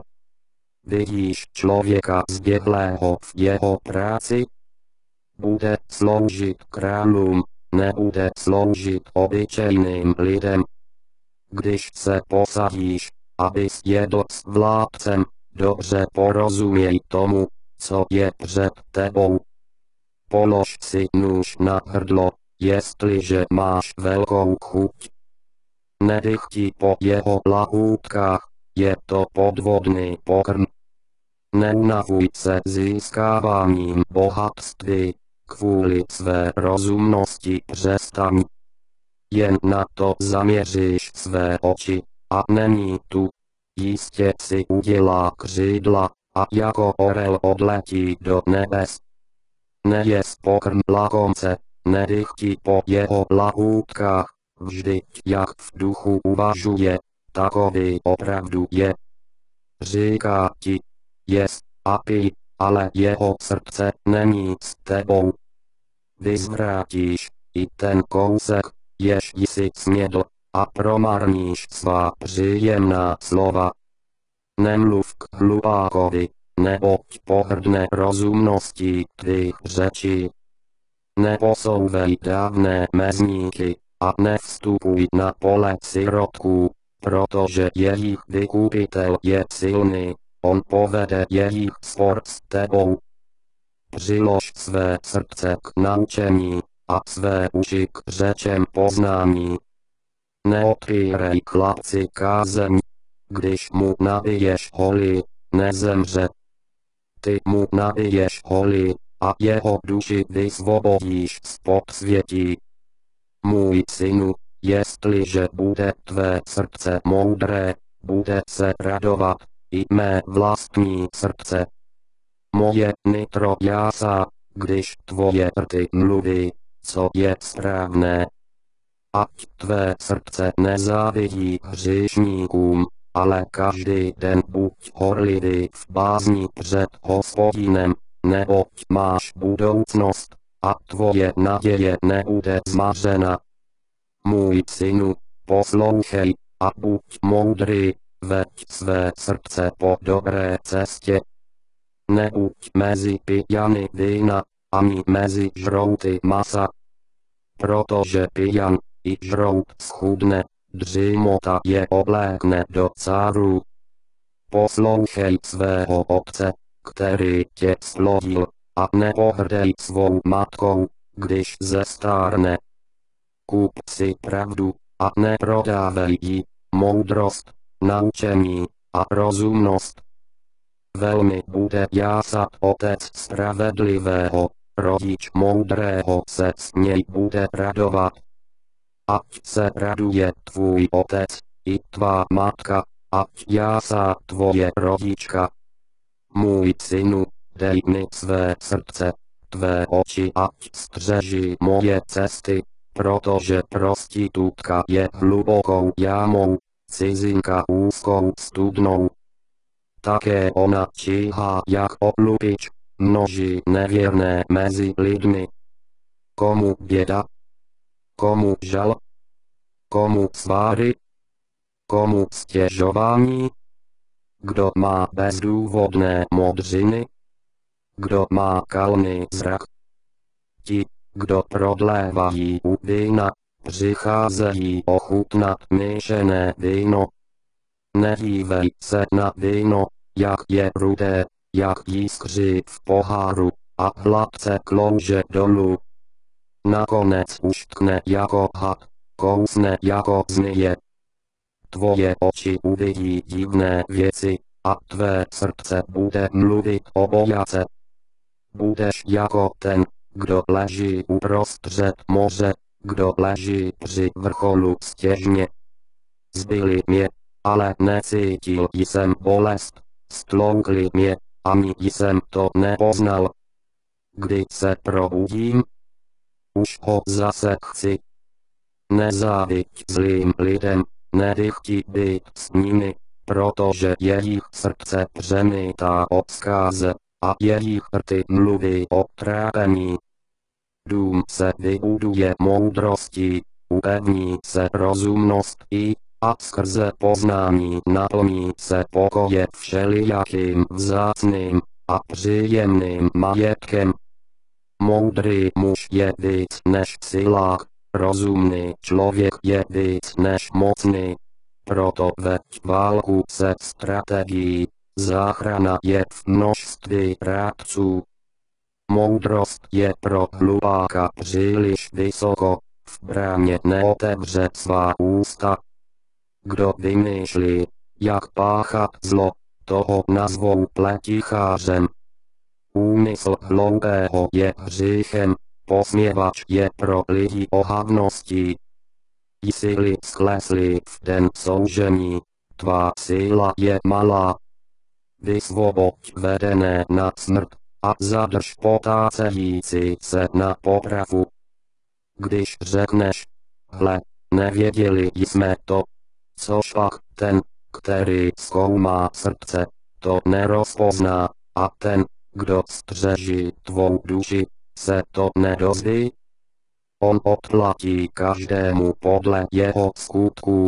Vidíš člověka zběhlého v jeho práci? Bude sloužit králům, nebude sloužit obyčejným lidem. Když se posadíš, abys jedl s vládcem, dobře porozuměj tomu, co je před tebou. Polož si nůž na hrdlo, jestliže máš velkou chuť. Nedychtí po jeho lahůdkách, je to podvodný pokrm. Neunavuj se získáváním bohatství, kvůli své rozumnosti přestaň. Jen na to zaměříš své oči, a není tu. Jistě si udělá křídla, a jako orel odletí do nebes. Nejez pokrm lakomce, nedychtí po jeho lahůdkách, vždyť jak v duchu uvažuje, takový opravdu je. Říká ti, jest a pij, ale jeho srdce není s tebou. Vyzvrátíš i ten kousek, jež jsi snědl, a promarníš svá příjemná slova. Nemluv k hlupákovi, neboť pohrdne rozumností tvých řečí. Neposouvej dávné mezníky a nevstupuj na pole sirotků, protože jejich vykupitel je silný, on povede jejich spor s tebou. Přilož své srdce k naučení a své uši k řečem poznání. Neotvírej chlapci kázeň, když mu nabiješ holí, nezemře. Ty mu nabiješ holí a jeho duši vysvobodíš z podsvětí. Můj synu, jestliže bude tvé srdce moudré, bude se radovat i mé vlastní srdce. Moje nitro jásá, když tvoje rty mluví, co je správné. Ať tvé srdce nezávidí hříšníkům, ale každý den buď horlivý v bázni před Hospodinem, neboť máš budoucnost, a tvoje naděje nebude zmařena. Můj synu, poslouchej, a buď moudrý, veď své srdce po dobré cestě. Nebuď mezi pijany vína, ani mezi žrouty masa. Protože pijan i žrout schudne, dřímota je oblékne do cáru. Poslouchej svého otce, který tě splodil, a nepohrdej svou matkou, když zestárne. Kup si pravdu, a neprodávej ji, moudrost, naučení a rozumnost, velmi bude jásat otec spravedlivého, rodič moudrého se s něj bude radovat. Ať se raduje tvůj otec, i tvá matka, ať jásá tvoje rodička. Můj synu, dej mi své srdce, tvé oči ať střeží moje cesty, protože prostitutka je hlubokou jámou, cizinka úzkou studnou. Také ona číhá jak oblubič, množí nevěrné mezi lidmi. Komu běda? Komu žal? Komu sváry? Komu stěžování? Kdo má bezdůvodné modřiny? Kdo má kalný zrak? Ti, kdo prodlévají u vína, přicházejí ochutnat míšené víno. Nedívej se na víno, jak je rudé, jak jiskří v poháru, a hladce klouže dolů. Nakonec uštkne jako had, kousne jako zmije. Tvoje oči uvidí divné věci, a tvé srdce bude mluvit o bojace. Budeš jako ten, kdo leží uprostřed moře, kdo leží při vrcholu stěžně. Zbyli mě, ale necítil jsem bolest, stloukli mě, ani jsem to nepoznal. Kdy se probudím, už ho zase chci. Nezáviď zlým lidem, nedychti být s nimi, protože jejich srdce přemítá o zkáze, a jejich rty mluví o trápení. Dům se vybuduje moudrostí, upevní se rozumnost a skrze poznání naplní se pokoje všelijakým vzácným a příjemným majetkem. Moudrý muž je víc než silák, rozumný člověk je víc než mocný. Proto veď válku se strategií, záchrana je v množství rádců. Moudrost je pro hlupáka příliš vysoko, v bráně neotevře svá ústa. Kdo vymýšlí, jak páchat zlo, toho nazvou pletichářem. Úmysl hloupého je hříchem, posměvač je pro lidi ohavností. Síly sklesly v den soužení, tvá síla je malá. Vysvoboď vedené na smrt a zadrž potácející se na popravu. Když řekneš, hle, nevěděli jsme to, což pak ten, který zkoumá srdce, to nerozpozná, a ten, kdo střeží tvou duši, se to nedozví. On odplatí každému podle jeho skutků.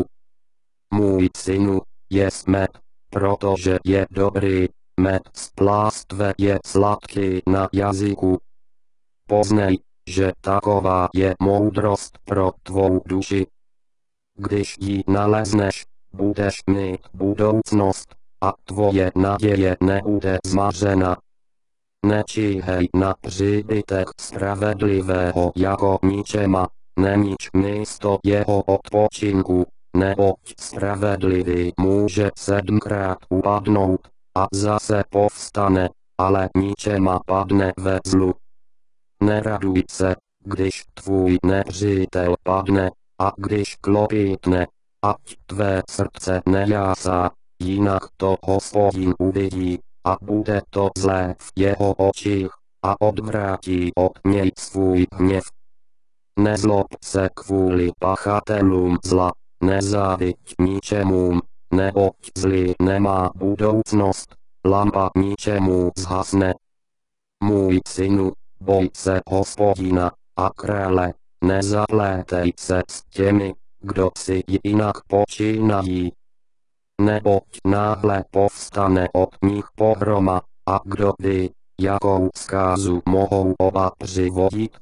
Můj synu, jest med, protože je dobrý, med z plástve je sladký na jazyku. Poznej, že taková je moudrost pro tvou duši. Když ji nalezneš, budeš mít budoucnost, a tvoje naděje nebude zmařena. Nečíhej na příbytek spravedlivého jako ničema, nenič místo jeho odpočinku, neboť spravedlivý může 7krát upadnout, a zase povstane, ale ničema padne ve zlu. Neraduj se, když tvůj nepřítel padne, a když klopítne, ať tvé srdce nejásá, jinak to Hospodin uvidí, a bude to zlé v jeho očích, a odvrátí od něj svůj hněv. Nezlob se kvůli pachatelům zla, nezáviď ničemům, neboť zlý nemá budoucnost, lampa ničemu zhasne. Můj synu, boj se Hospodina, a krále, nezaplétej se s těmi, kdo si jinak počínají. Neboť náhle povstane od nich pohroma, a kdo ví, jakou zkázu mohou oba přivodit.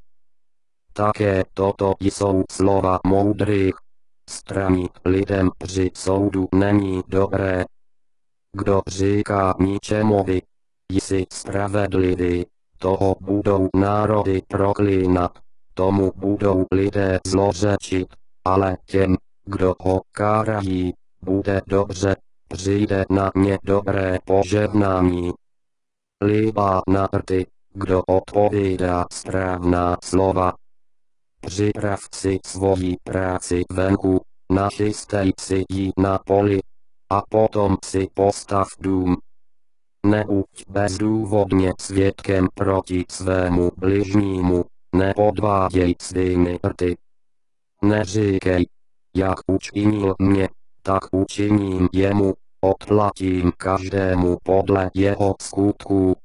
Také toto jsou slova moudrých. Stranit lidem při soudu není dobré. Kdo říká ničemovi, jsi spravedlivý, toho budou národy proklínat, tomu budou lidé zlořečit, ale těm, kdo ho kárají, bude dobře, přijde na ně dobré požehnání. Líbá na rty, kdo odpovídá správná slova. Připrav si svoji práci venku, nachystej si ji na poli, a potom si postav dům. Neuď bezdůvodně svědkem proti svému bližnímu, nepodváděj svými rty. Neříkej, jak učinil mě, tak učiním jemu, odplatím každému podle jeho skutků.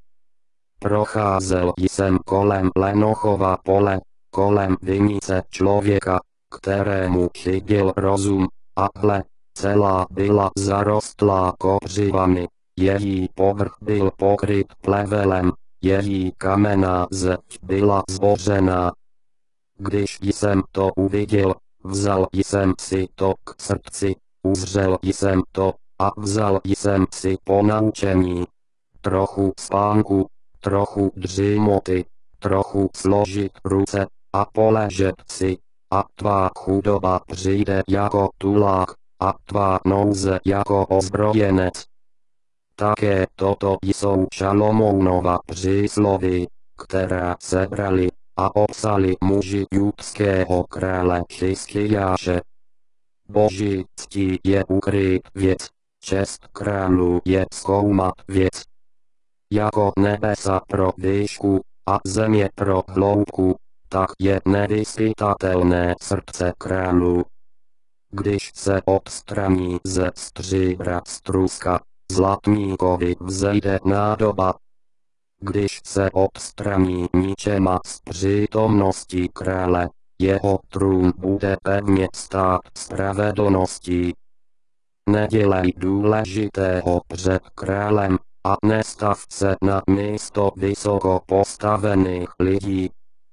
Procházel jsem kolem Lenochova pole, kolem vinice člověka, kterému chyběl rozum, a hle, celá byla zarostlá kopřivami, její povrch byl pokryt plevelem, její kamenná zeď byla zbořená. Když jsem to uviděl, vzal jsem si to k srdci, uzřel jsem to, a vzal jsem si ponaučení. Trochu spánku, trochu dřímoty, trochu složit ruce a poležet si, a tvá chudoba přijde jako tulák, a tvá nouze jako ozbrojenec. Také toto jsou Šalomounova přísloví, která sebrali a opsali muži judského krále Chiskiáše. Boží ctí je ukryt věc, čest králu je zkoumat věc. Jako nebesa pro výšku a země pro hloubku, tak je nevyspytatelné srdce králu. Když se odstraní ze stříbra struska, zlatníkovi vzejde nádoba. Když se odstraní ničema z přítomnosti krále, jeho trůn bude pevně stát spravedlností. Nedělej důležitého před králem, a nestav se na místo vysoko postavených lidí.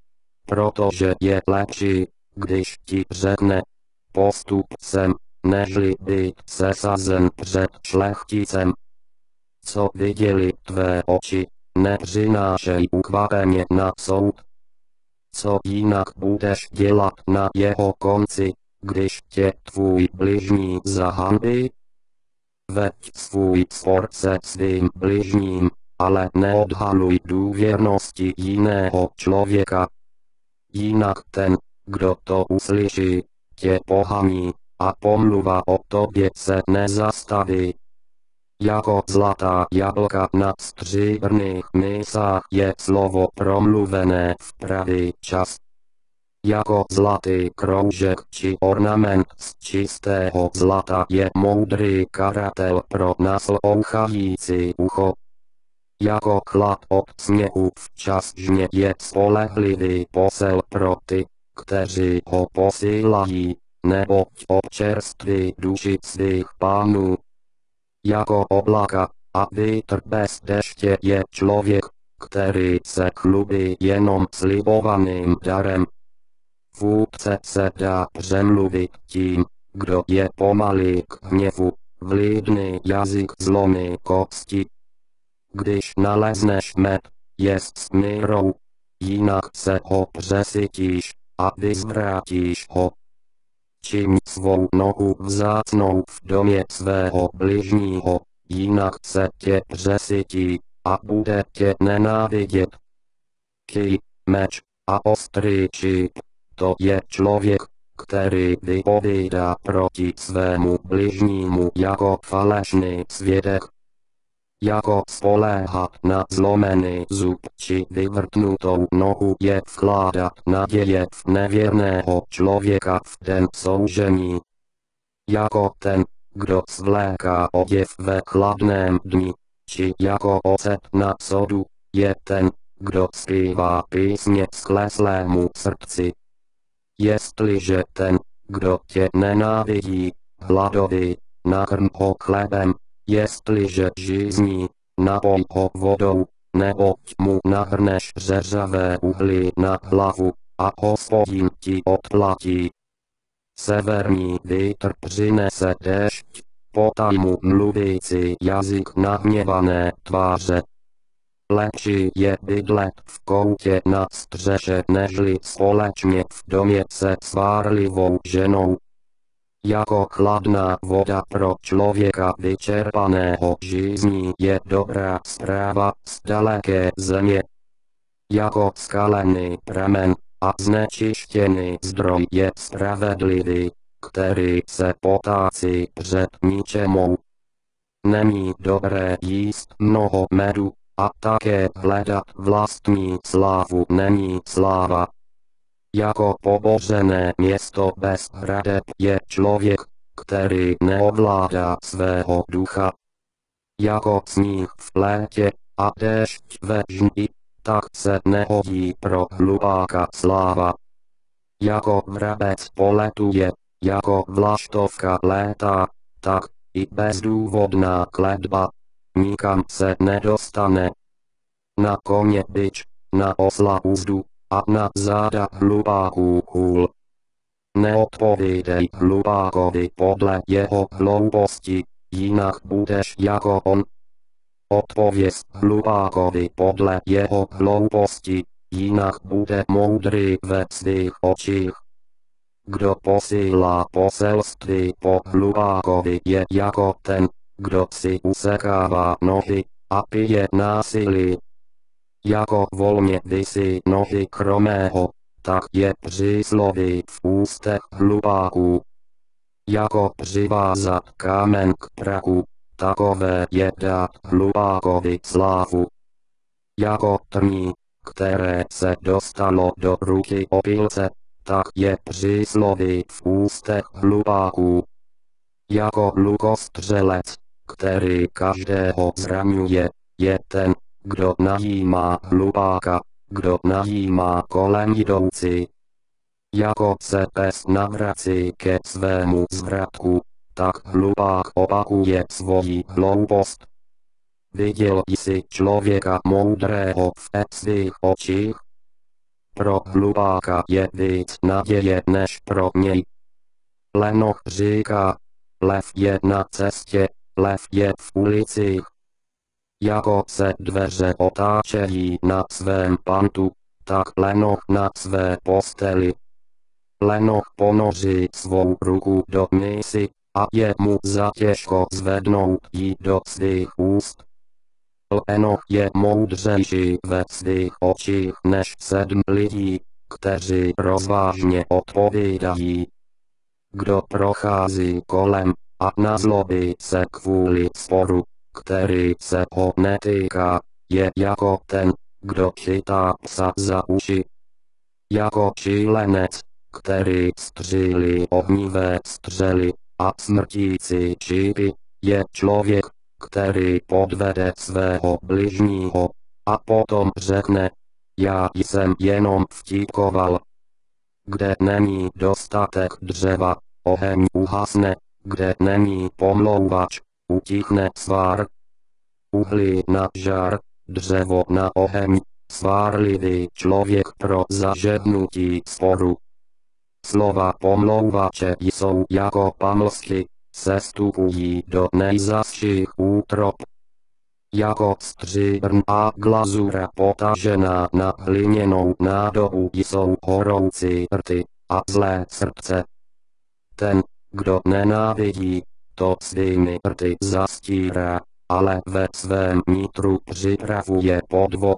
Protože je lepší, když ti řekne, postup sem, nežli být sesazen před šlechticem. Co viděli tvé oči, nepřinášej ukvapeně na soud. Co jinak budeš dělat na jeho konci, když tě tvůj bližní zahanbí? Veď svůj spor se svým bližním, ale neodhaluj důvěrnosti jiného člověka. Jinak ten, kdo to uslyší, tě pohaní, a pomluva o tobě se nezastaví. Jako zlatá jablka na stříbrných mísách je slovo promluvené v pravý čas. Jako zlatý kroužek či ornament z čistého zlata je moudrý karatel pro naslouchající ucho. Jako chlad od sněhu včas žně je spolehlivý posel pro ty, kteří ho posílají, neboť občerství duši svých pánů. Jako oblaka a vítr bez deště je člověk, který se chlubí jenom slibovaným darem. Vůdce se dá přemluvit tím, kdo je pomalý k hněvu, vlídný jazyk zlomí kosti. Když nalezneš med, jest s mírou, jinak se ho přesytíš a vyzvrátíš ho. Čím svou nohu vzácnou v domě svého bližního, jinak se tě přesytí a bude tě nenávidět. Kij, meč a ostrý šíp, to je člověk, který vypovídá proti svému bližnímu jako falešný svědek. Jako spoléhat na zlomený zub či vyvrtnutou nohu je vkládat naděje v nevěrného člověka v den soužení. Jako ten, kdo svléká oděv ve chladném dni, či jako ocet na sodu, je ten, kdo zpívá písně skleslému srdci. Jestliže ten, kdo tě nenávidí, hladový, nakrm ho chlebem, jestliže žízní, napoj ho vodou, neboť mu nahrneš řeřavé uhlí na hlavu, a Hospodin ti odplatí. Severní vítr přinese déšť, potajmu mluvící jazyk nahněvané tváře. Lepší je bydlet v koutě na střeše nežli společně v domě se svárlivou ženou. Jako chladná voda pro člověka vyčerpaného žízní je dobrá zpráva z daleké země. Jako skalený pramen a znečištěný zdroj je spravedlivý, který se potácí před ničemou. Není dobré jíst mnoho medu, a také hledat vlastní slávu není sláva. Jako pobořené město bez hradeb je člověk, který neovládá svého ducha. Jako sníh v létě a déšť ve žni, tak se nehodí pro hlupáka sláva. Jako vrabec poletuje, jako vlaštovka létá, tak i bezdůvodná kletba nikam se nedostane. Na koně bič, na osla uzdu, a na záda hlupáků hůl. Neodpovídej hlupákovi podle jeho hlouposti, jinak budeš jako on. Odpověz hlupákovi podle jeho hlouposti, jinak bude moudrý ve svých očích. Kdo posílá poselství po hlupákovi je jako ten, kdo si usekává nohy a pije násilí. Jako volně visí nohy chromého, tak je přísloví v ústech hlupáků. Jako přivázat kámen k praku, takové je dát hlupákovi slávu. Jako trní, které se dostalo do ruky opilce, tak je přísloví v ústech hlupáků. Jako lukostřelec, který každého zraňuje, je ten, kdo najímá hlupáka, kdo najímá kolem jdoucí. Jako se pes navrací ke svému zvratku, tak hlupák opakuje svoji hloupost. Viděl jsi člověka moudrého v svých očích? Pro hlupáka je víc naděje než pro něj. Lenoch říká, lev je na cestě, lev je v ulicích. Jako se dveře otáčejí na svém pantu, tak lenoch na své posteli. Lenoch ponoří svou ruku do mísy a je mu zatěžko zvednout ji do svých úst. Lenoch je moudřejší ve svých očích než 7 lidí, kteří rozvážně odpovídají. Kdo prochází kolem a nazlobí se kvůli sporu, který se ho netýká, je jako ten, kdo chytá psa za uši. Jako šílenec, který střílí ohnivé střely a smrtící šípy, je člověk, který podvede svého bližního a potom řekne, já jsem jenom vtípkoval. Kde není dostatek dřeva, oheň uhasne, kde není pomlouvač, utichne svár. Uhlí na žár, dřevo na oheň, svárlivý člověk pro zažehnutí sporu. Slova pomlouvače jsou jako pamlsky, sestupují do nejzazších útrop. Jako stříbrná glazura potažená na hliněnou nádobu jsou horoucí rty a zlé srdce. Ten, kdo nenávidí, to svými rty zastírá, ale ve svém nitru připravuje podvod.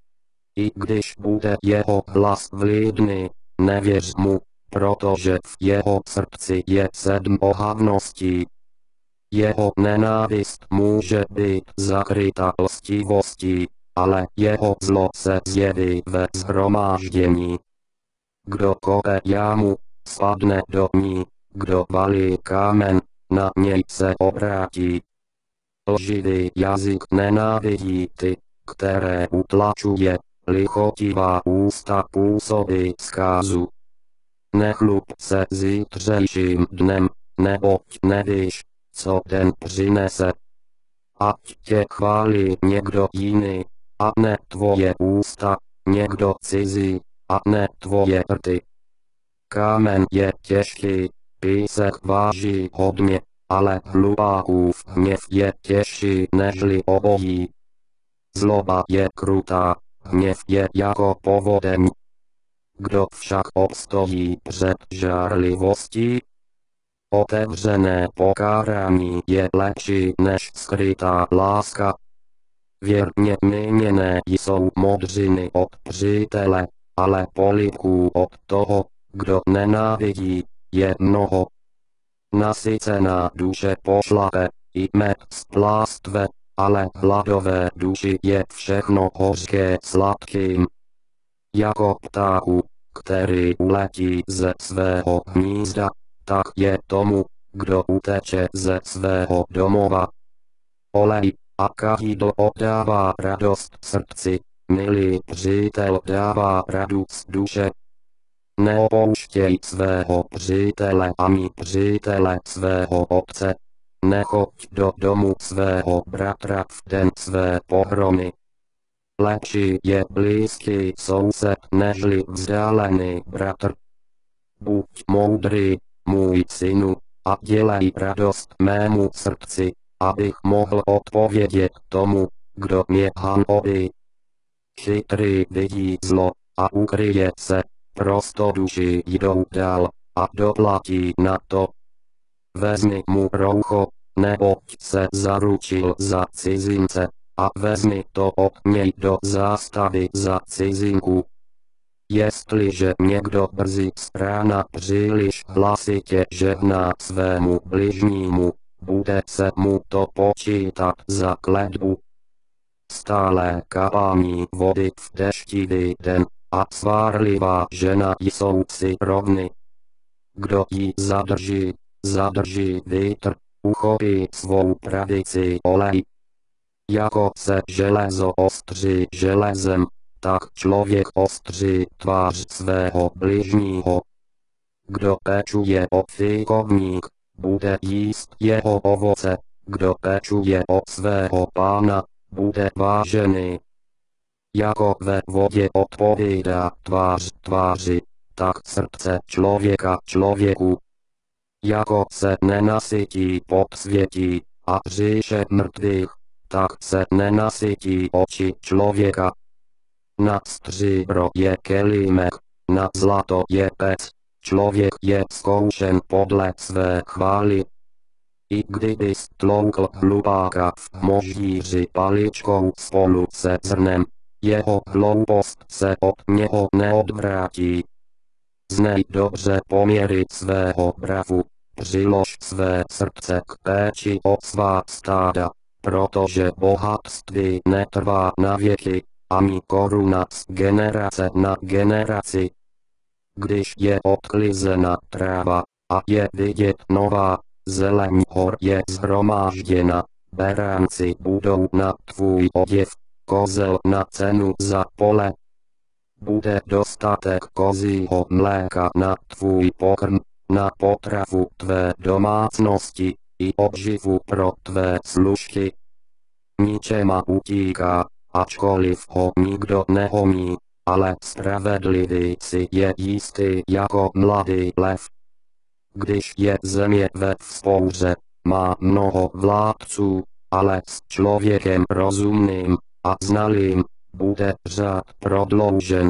I když bude jeho hlas vlídný, nevěř mu, protože v jeho srdci je 7 ohavností. Jeho nenávist může být zakryta lstivostí, ale jeho zlo se zjeví ve shromáždění. Kdo kope jámu, spadne do ní, kdo valí kámen, na něj se obrátí. Lživý jazyk nenávidí ty, které utlačuje, lichotivá ústa působí zkázu. Nechlup se zítřejším dnem, neboť nevíš, co den přinese. Ať tě chválí někdo jiný, a ne tvoje ústa, někdo cizí, a ne tvoje rty. Kámen je těžký, písek váží hodně, ale hlupákův hněv je těžší nežli obojí. Zloba je krutá, hněv je jako povodeň. Kdo však obstojí před žárlivostí? Otevřené pokárání je lepší než skrytá láska. Věrně míněné jsou modřiny od přítele, ale polibků od toho, kdo nenávidí, je mnoho. Nasycená duše pošlape, i med splástve, ale hladové duši je všechno hořké sladkým. Jako ptáku, který uletí ze svého hnízda, tak je tomu, kdo uteče ze svého domova. Olej a kahidlo oddává radost srdci, milý přítel dává radost duše. Neopouštěj svého přítele ani přítele svého otce. Nechoď do domu svého bratra v den své pohromy. Lepší je blízký soused nežli vzdálený bratr. Buď moudrý, můj synu, a dělej radost mému srdci, abych mohl odpovědět tomu, kdo mě hanobí. Chytrý vidí zlo a ukryje se, prostoduší jdou dál a doplatí na to. Vezmi mu roucho, neboť se zaručil za cizince, a vezmi to od něj do zástavy za cizinku. Jestliže někdo brzy z rána příliš hlasitě žehná svému bližnímu, bude se mu to počítat za kletbu. Stálé kapání vody v deštivý den a svárlivá žena jsou si rovny. Kdo ji zadrží vítr, uchopí svou pravici olej. Jako se železo ostří železem, tak člověk ostří tvář svého bližního. Kdo pečuje o fikovník, bude jíst jeho ovoce, kdo pečuje o svého pána, bude vážený. Jako ve vodě odpovídá tvář tváři, tak srdce člověka člověku. Jako se nenasytí podsvětí a říše mrtvých, tak se nenasytí oči člověka. Na stříbro je kelímek, na zlato je pec, člověk je zkoušen podle své chvály. I kdybys tloukl hlupáka v moždíři paličkou spolu se zrnem, jeho hloupost se od něho neodvrátí. Znej dobře poměry svého bravu, přilož své srdce k péči o svá stáda, protože bohatství netrvá na věky, ani koruna z generace na generaci. Když je odklizena tráva a je vidět nová, zeleň hor je zhromážděna, beránci budou na tvůj oděv, kozel na cenu za pole. Bude dostatek kozího mléka na tvůj pokrm, na potravu tvé domácnosti, i obživu pro tvé služky. Ničema utíká, ačkoliv ho nikdo nehomí, ale spravedlivý si je jistý jako mladý lev. Když je země ve vzpouře, má mnoho vládců, ale s člověkem rozumným a znalým bude řád prodloužen.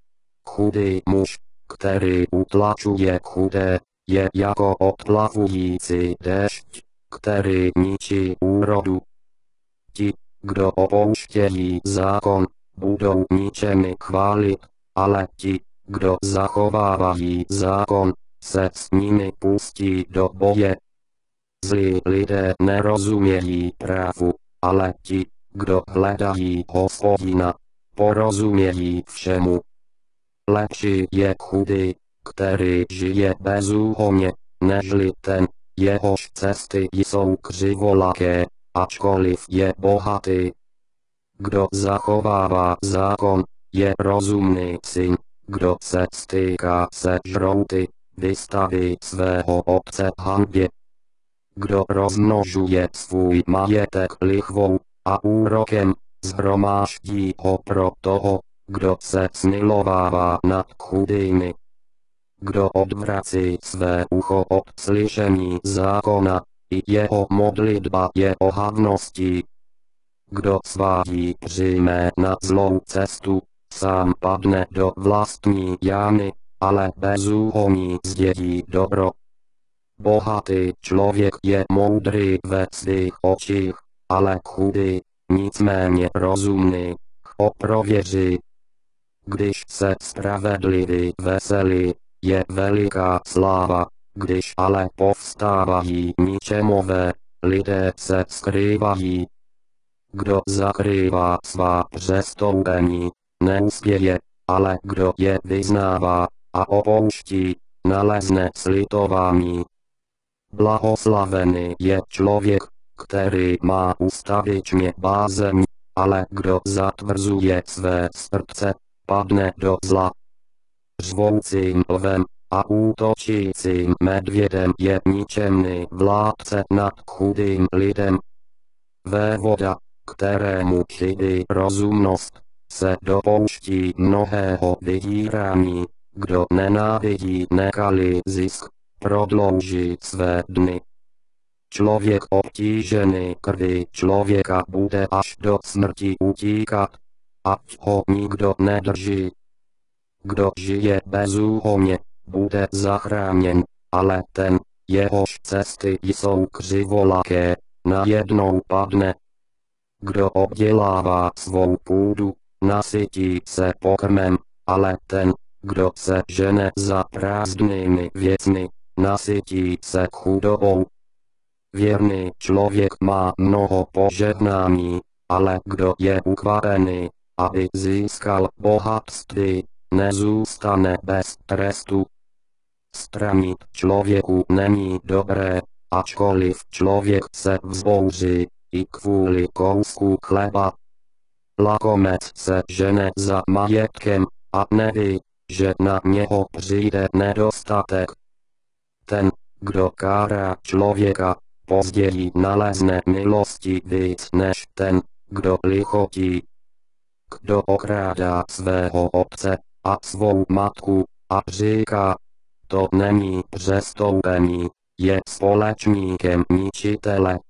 Chudý muž, který utlačuje chudé, je jako odplavující déšť, který ničí úrodu. Ti, kdo opouštějí zákon, budou ničemi chválit, ale ti, kdo zachovávají zákon, se s nimi pustí do boje. Zlí lidé nerozumějí právu, ale ti, kdo hledají Hospodina, porozumějí všemu. Lepší je chudý, který žije bezúhonně, nežli ten, jehož cesty jsou křivolaké, ačkoliv je bohatý. Kdo zachovává zákon, je rozumný syn, kdo se stýká se žrouty, vystaví svého otce hanbě. Kdo rozmnožuje svůj majetek lichvou a úrokem, shromáždí ho pro toho, kdo se smilovává nad chudými. Kdo odvrací své ucho od slyšení zákona, i jeho modlitba je ohavností. Kdo svádí přijme na zlou cestu, sám padne do vlastní jámy, ale bezúhonní zdědí dobro. Bohatý člověk je moudrý ve svých očích, ale chudý, nicméně rozumný, ho prověří. Když se spravedlivý veselí, je veliká sláva, když ale povstávají ničemové, lidé se skrývají. Kdo zakrývá svá přestoupení, neuspěje, ale kdo je vyznává a opouští, nalezne slitování. Blahoslavený je člověk, který má ustavičně bázeň, ale kdo zatvrzuje své srdce, padne do zla. Řvoucím lvem a útočícím medvědem je ničemný vládce nad chudým lidem. Vévoda, kterému chybí rozumnost, se dopouští mnohého vydírání, kdo nenávidí nekalý zisk, prodlouží své dny. Člověk obtížený krví člověka bude až do smrti utíkat, ať ho nikdo nedrží. Kdo žije bezúhonně, bude zachráněn, ale ten, jehož cesty jsou křivolaké, najednou padne. Kdo obdělává svou půdu, nasytí se pokrmem, ale ten, kdo se žene za prázdnými věcmi, nasytí se chudobou. Věrný člověk má mnoho požehnání, ale kdo je ukvapený, aby získal bohatství, nezůstane bez trestu. Stranit člověku není dobré, ačkoliv člověk se vzbouří, i kvůli kousku chleba. Lakomec se žene za majetkem a neví, že na něho přijde nedostatek. Ten, kdo kárá člověka, později nalezne milosti víc než ten, kdo lichotí. Kdo okrádá svého otce a svou matku a říká, to není přestoupení, je společníkem ničitele.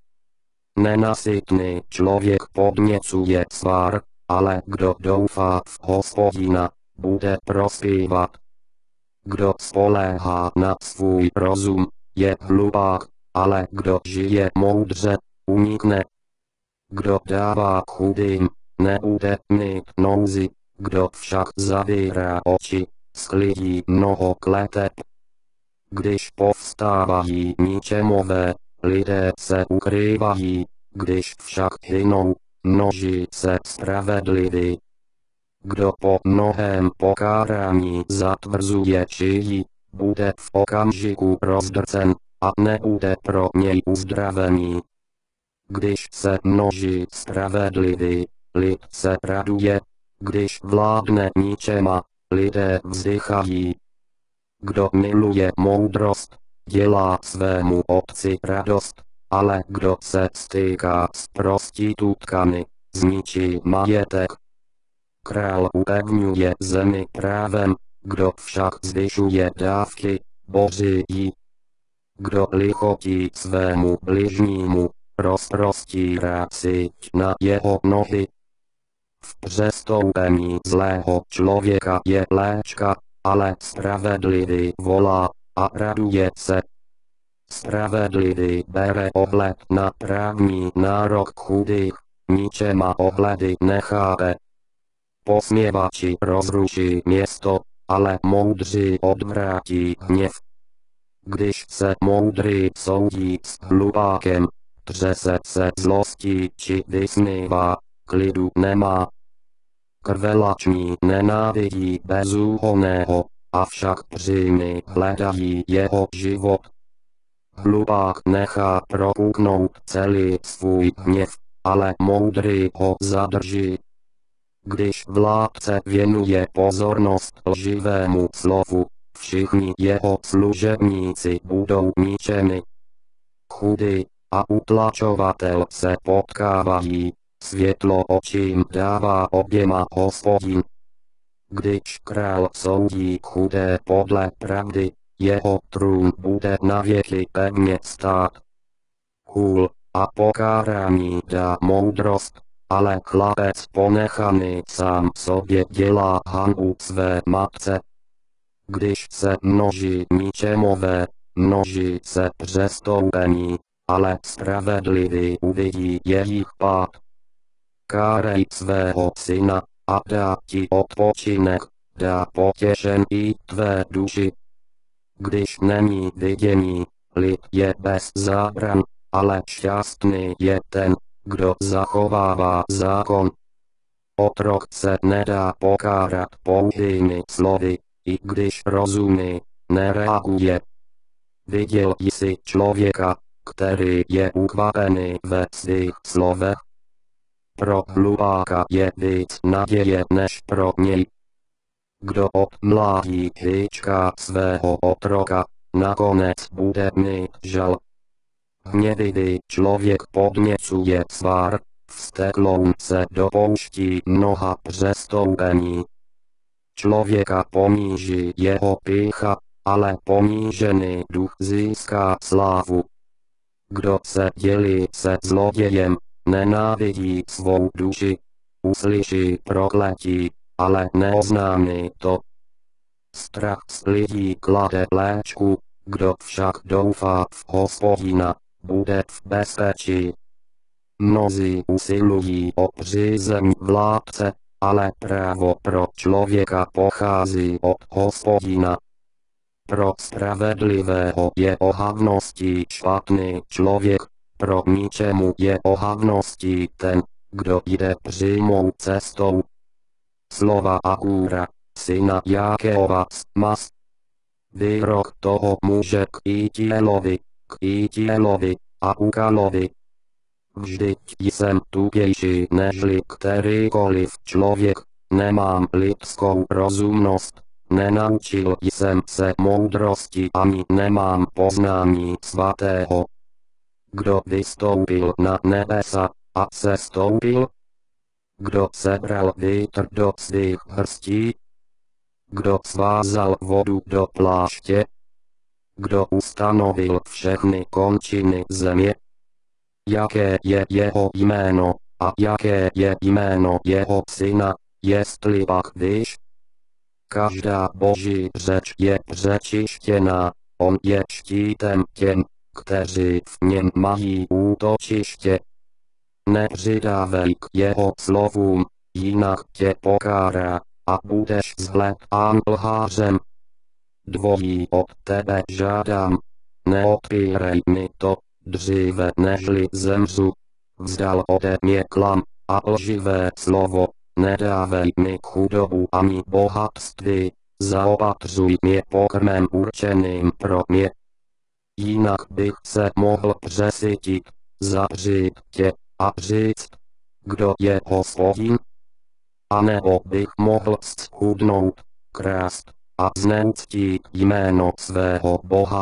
Nenasytný člověk podněcuje svár, ale kdo doufá v Hospodina, bude prospívat. Kdo spoléhá na svůj rozum, je hlupák, ale kdo žije moudře, unikne. Kdo dává chudým, nebude mít nouzi, kdo však zavírá oči, sklidí mnoho kleteb. Když povstávají ničemové, lidé se ukrývají, když však hynou, množí se spravedliví. Kdo po mnohém pokárání zatvrzuje čijí, bude v okamžiku rozdrcen a nebude pro něj uzdravení. Když se množí spravedlivý, lid se raduje, když vládne ničema, lidé vzdychají. Kdo miluje moudrost, dělá svému otci radost, ale kdo se stýká s prostitutkami, zničí majetek. Král upevňuje zemi právem, kdo však zvyšuje dávky, boří ji. Kdo lichotí svému bližnímu, rozprostírá síť na jeho nohy. V přestoupení zlého člověka je léčka, ale spravedlivý volá a raduje se. Spravedlivý bere ohled na právní nárok chudých, ničema ohledy nechápe. Posměvači rozruší město, ale moudří odvrátí hněv. Když se moudrý soudí s hlupákem, třese se zlostí či vysmívá, klidu nemá. Krvelační nenávidí bezúhonného, avšak přímí hledají jeho život. Hlupák nechá propuknout celý svůj hněv, ale moudrý ho zadrží. Když vládce věnuje pozornost lživému slovu, všichni jeho služebníci budou ničemi. Chudý a utlačovatel se potkávají, světlo očím dává oběma Hospodin. Když král soudí chudé podle pravdy, jeho trůn bude navěky pevně stát. Hůl a pokárání dá moudrost, ale chlapec ponechaný sám sobě dělá hanbu své matce. Když se množí ničemové, množí se přestoupení, ale spravedlivý uvidí jejich pád. Kárej svého syna a dá ti odpočinek, dá potěšení tvé duši. Když není vidění, lid je bez zábran, ale šťastný je ten, kdo zachovává zákon. Otrok se nedá pokárat pouhými slovy, i když rozumí, nereaguje. Viděl jsi člověka, který je ukvapený ve svých slovech? Pro hlupáka je víc naděje než pro něj. Kdo od mládí hýčká svého otroka, nakonec bude mít žal. Hněvivý člověk podněcuje svár, vztekloun se dopouští mnoha přestoupení. Člověka poníží jeho pýcha, ale ponížený duch získá slávu. Kdo se dělí se zlodějem, nenávidí svou duši, uslyší prokletí, ale neoznámí to. Strach z lidí klade léčku, kdo však doufá v Hospodina, bude v bezpečí. Mnozí usilují o přízeň vládce, ale právo pro člověka pochází od Hospodina. Pro spravedlivého je ohavností špatný člověk, pro ničemu je ohavností ten, kdo jde přímou cestou. Slova Ahura, syna Jákeova Mas. Výrok toho muže k Itielovi a Ukalovi. Vždyť jsem tupější nežli kterýkoliv člověk, nemám lidskou rozumnost, nenaučil jsem se moudrosti ani nemám poznání svatého. Kdo vystoupil na nebesa a sestoupil? Kdo sebral vítr do svých hrstí? Kdo svázal vodu do pláště? Kdo ustanovil všechny končiny země? Jaké je jeho jméno a jaké je jméno jeho syna, jestli pak víš? Každá boží řeč je přečištěná, on je štítem těm, kteří v něm mají útočiště. Nepřidávej k jeho slovům, jinak tě pokárá a budeš zhledán lhářem. Dvojí od tebe žádám, neodpírej mi to, dříve nežli zemřu. Vzdal ode mě klam a lživé slovo, nedávej mi chudobu ani bohatství, zaopatřuj mě pokrmem určeným pro mě. Jinak bych se mohl přesytit, zavřít tě a říct, kdo je Hospodin? A nebo bych mohl schudnout, krást a zneuctít jméno svého Boha.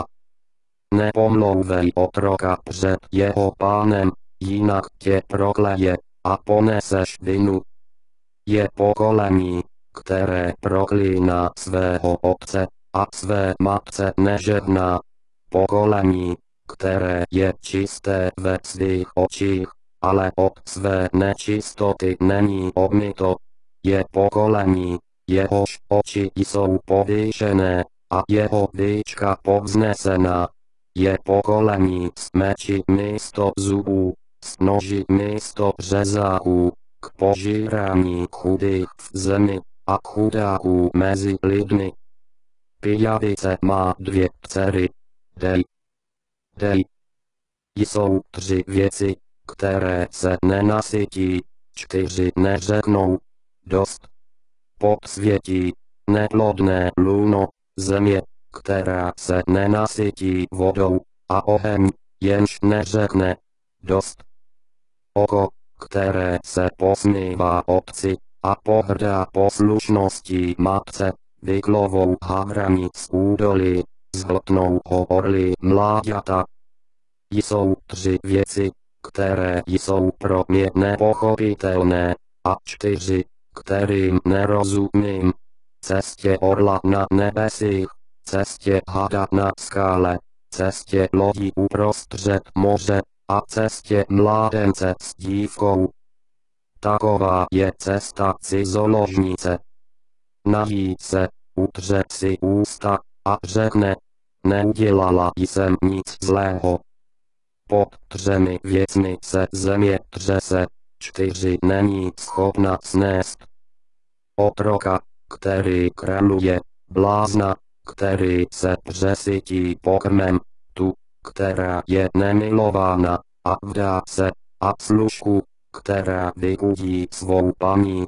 Nepomlouvej otroka před jeho pánem, jinak tě prokleje a poneseš vinu. Je pokolení, které proklíná svého otce a své matce nežehná. Pokolení, které je čisté ve svých očích, ale od své nečistoty není obmyto. Je pokolení, jehož oči jsou povýšené a jeho víčka povznesená. Je pokolení s meči místo zubů, s noži místo řezáků, k požírání chudých v zemi a chudáků mezi lidmi. Pijavice má 2 dcery. Dej. Jsou 3 věci, které se nenasytí, 4 neřeknou. Dost. Podsvětí, neplodné lůno, země, která se nenasytí vodou, a oheň, jenž neřekne. Dost. Oko, které se posmívá otci a pohrdá poslušností matce, vyklovou havrani z údolí, zhltnou ho orly mláďata. Jsou 3 věci, které jsou pro mě nepochopitelné, a 4, kterým nerozumím. Cestě orla na nebesích, cestě hada na skále, cestě lodi uprostřed moře a cestě mládence s dívkou. Taková je cesta cizoložnice. Nají se, utře si ústa a řekne, neudělala jsem nic zlého. Pod 3 věcmi se země třese, 4 není schopna snést. Otroka, který králuje, blázna, který se přesytí pokrmem, tu, která je nemilována, a vdá se, a služku, která vykudí svou paní.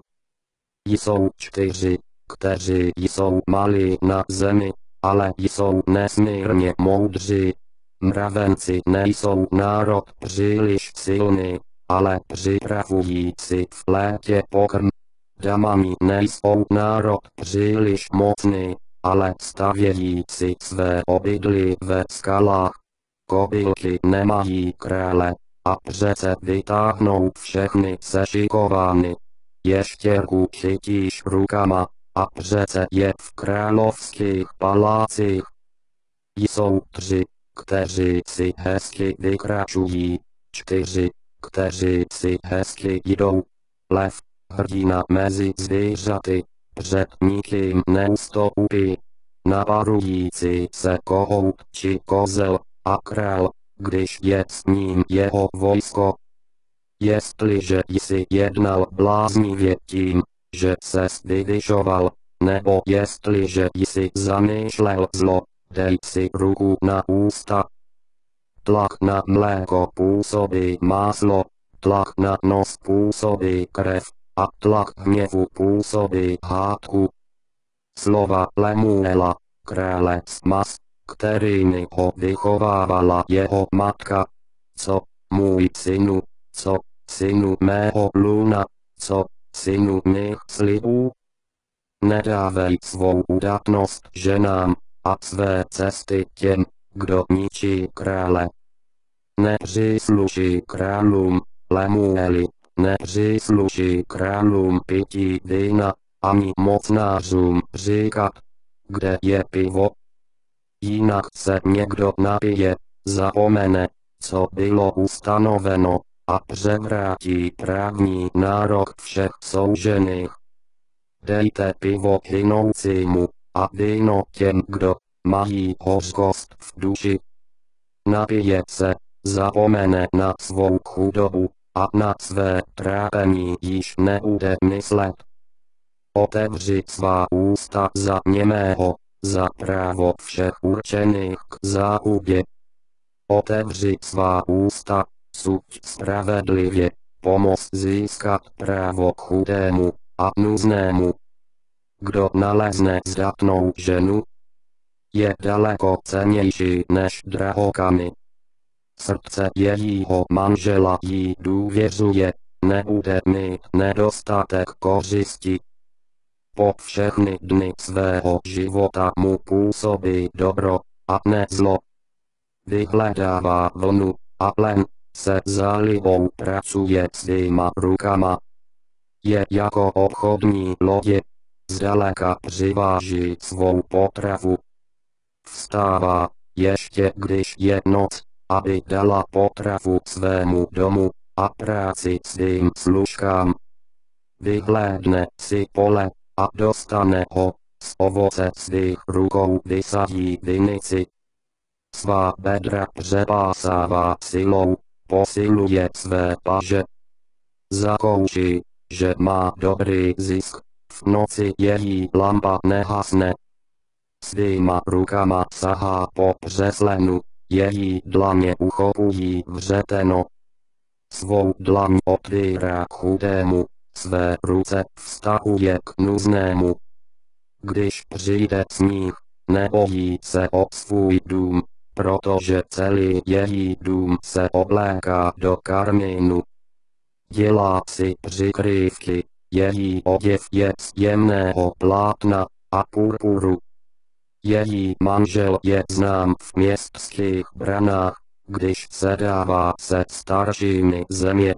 Jsou 4, kteří jsou malí na zemi, ale jsou nesmírně moudří. Mravenci nejsou národ příliš silný, ale připravují si v létě pokrm. Damani nejsou národ příliš mocný, ale stavějí si své obydlí ve skalách. Kobylky nemají krále, a přece vytáhnou všechny sešikovány. Ještěrku chytíš rukama, a přece je v královských palácích. Jsou 3, kteří si hezky vykračují, 4, kteří si hezky jdou. Lev, hrdina mezi zvířaty, před nikým neustoupí. Naparující se kohout či kozel, a král, když je s ním jeho vojsko. Jestliže jsi jednal bláznivě tím, že ses vyvyšoval, nebo jestliže jsi zamýšlel zlo, dej si ruku na ústa. Tlak na mléko působí máslo, tlak na nos působí krev, a tlak hněvu působí hádku. Slova Lemuela, krále Smas, kterými ho vychovávala jeho matka. Co, můj synu, co, synu mého luna, co, synu mých slibů? Nedávej svou udatnost ženám, a své cesty těm, kdo ničí krále. Nepřísluší králům, Lemueli, nepřísluší králům pití vína, ani mocnářům říkat, kde je pivo. Jinak se někdo napije, zapomene, co bylo ustanoveno, a převrátí právní nárok všech soužených. Dejte pivo hynoucímu, a víno těm, kdo mají hořkost v duši. Napije se, zapomene na svou chudobu, a na své trápení již nebude myslet. Otevři svá ústa za němého, za právo všech určených k záhubě. Otevři svá ústa, suď spravedlivě, pomoz získat právo chudému a nuznému. Kdo nalezne zdatnou ženu, je daleko cennější než drahokamy. Srdce jejího manžela jí důvěřuje, nebude mít nedostatek kořisti. Po všechny dny svého života mu působí dobro, a ne zlo. Vyhledává vlnu, a len se zálibou pracuje svýma rukama. Je jako obchodní lodě, zdaleka přiváží svou potravu. Vstává, ještě když je noc, aby dala potravu svému domu, a práci svým služkám. Vyhlédne si pole, a dostane ho, z ovoce svých rukou vysadí vinici. Svá bedra přepásává silou, posiluje své paže. Zakouší, že má dobrý zisk, v noci její lampa nehasne. Svýma rukama sahá po břeslenu, její dlaně uchopují vřeteno. Svou dlaň otvírá chudému, své ruce vztahuje k nuznému. Když přijde sníh, nebojí se o svůj dům, protože celý její dům se obléká do karmínu. Dělá si přikrývky, její oděv je z jemného plátna a purpuru. Její manžel je znám v městských branách, když sedává se staršími země.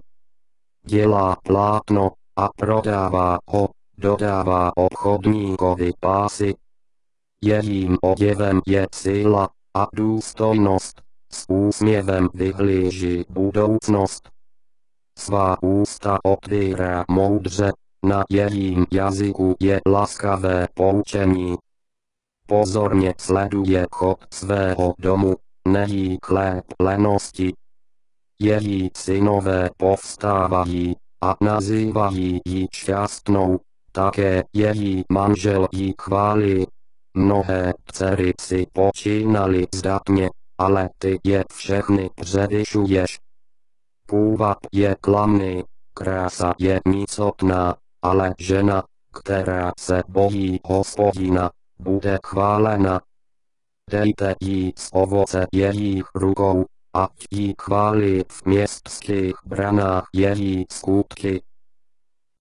Dělá plátno a prodává ho, dodává obchodníkovi pásy. Jejím oděvem je síla a důstojnost, s úsměvem vyhlíží budoucnost. Svá ústa otvírá moudře, na jejím jazyku je laskavé poučení. pozorně sleduje chod svého domu, nejí chléb lenosti. Její synové povstávají a nazývají ji šťastnou, také její manžel ji chválí. Mnohé dcery si počínaly zdatně, ale ty je všechny převyšuješ. Půvab je klamný, krása je nicotná, ale žena, která se bojí Hospodina, bude chválena. Dejte jí z ovoce jejich rukou, ať jí chválí v městských branách její skutky.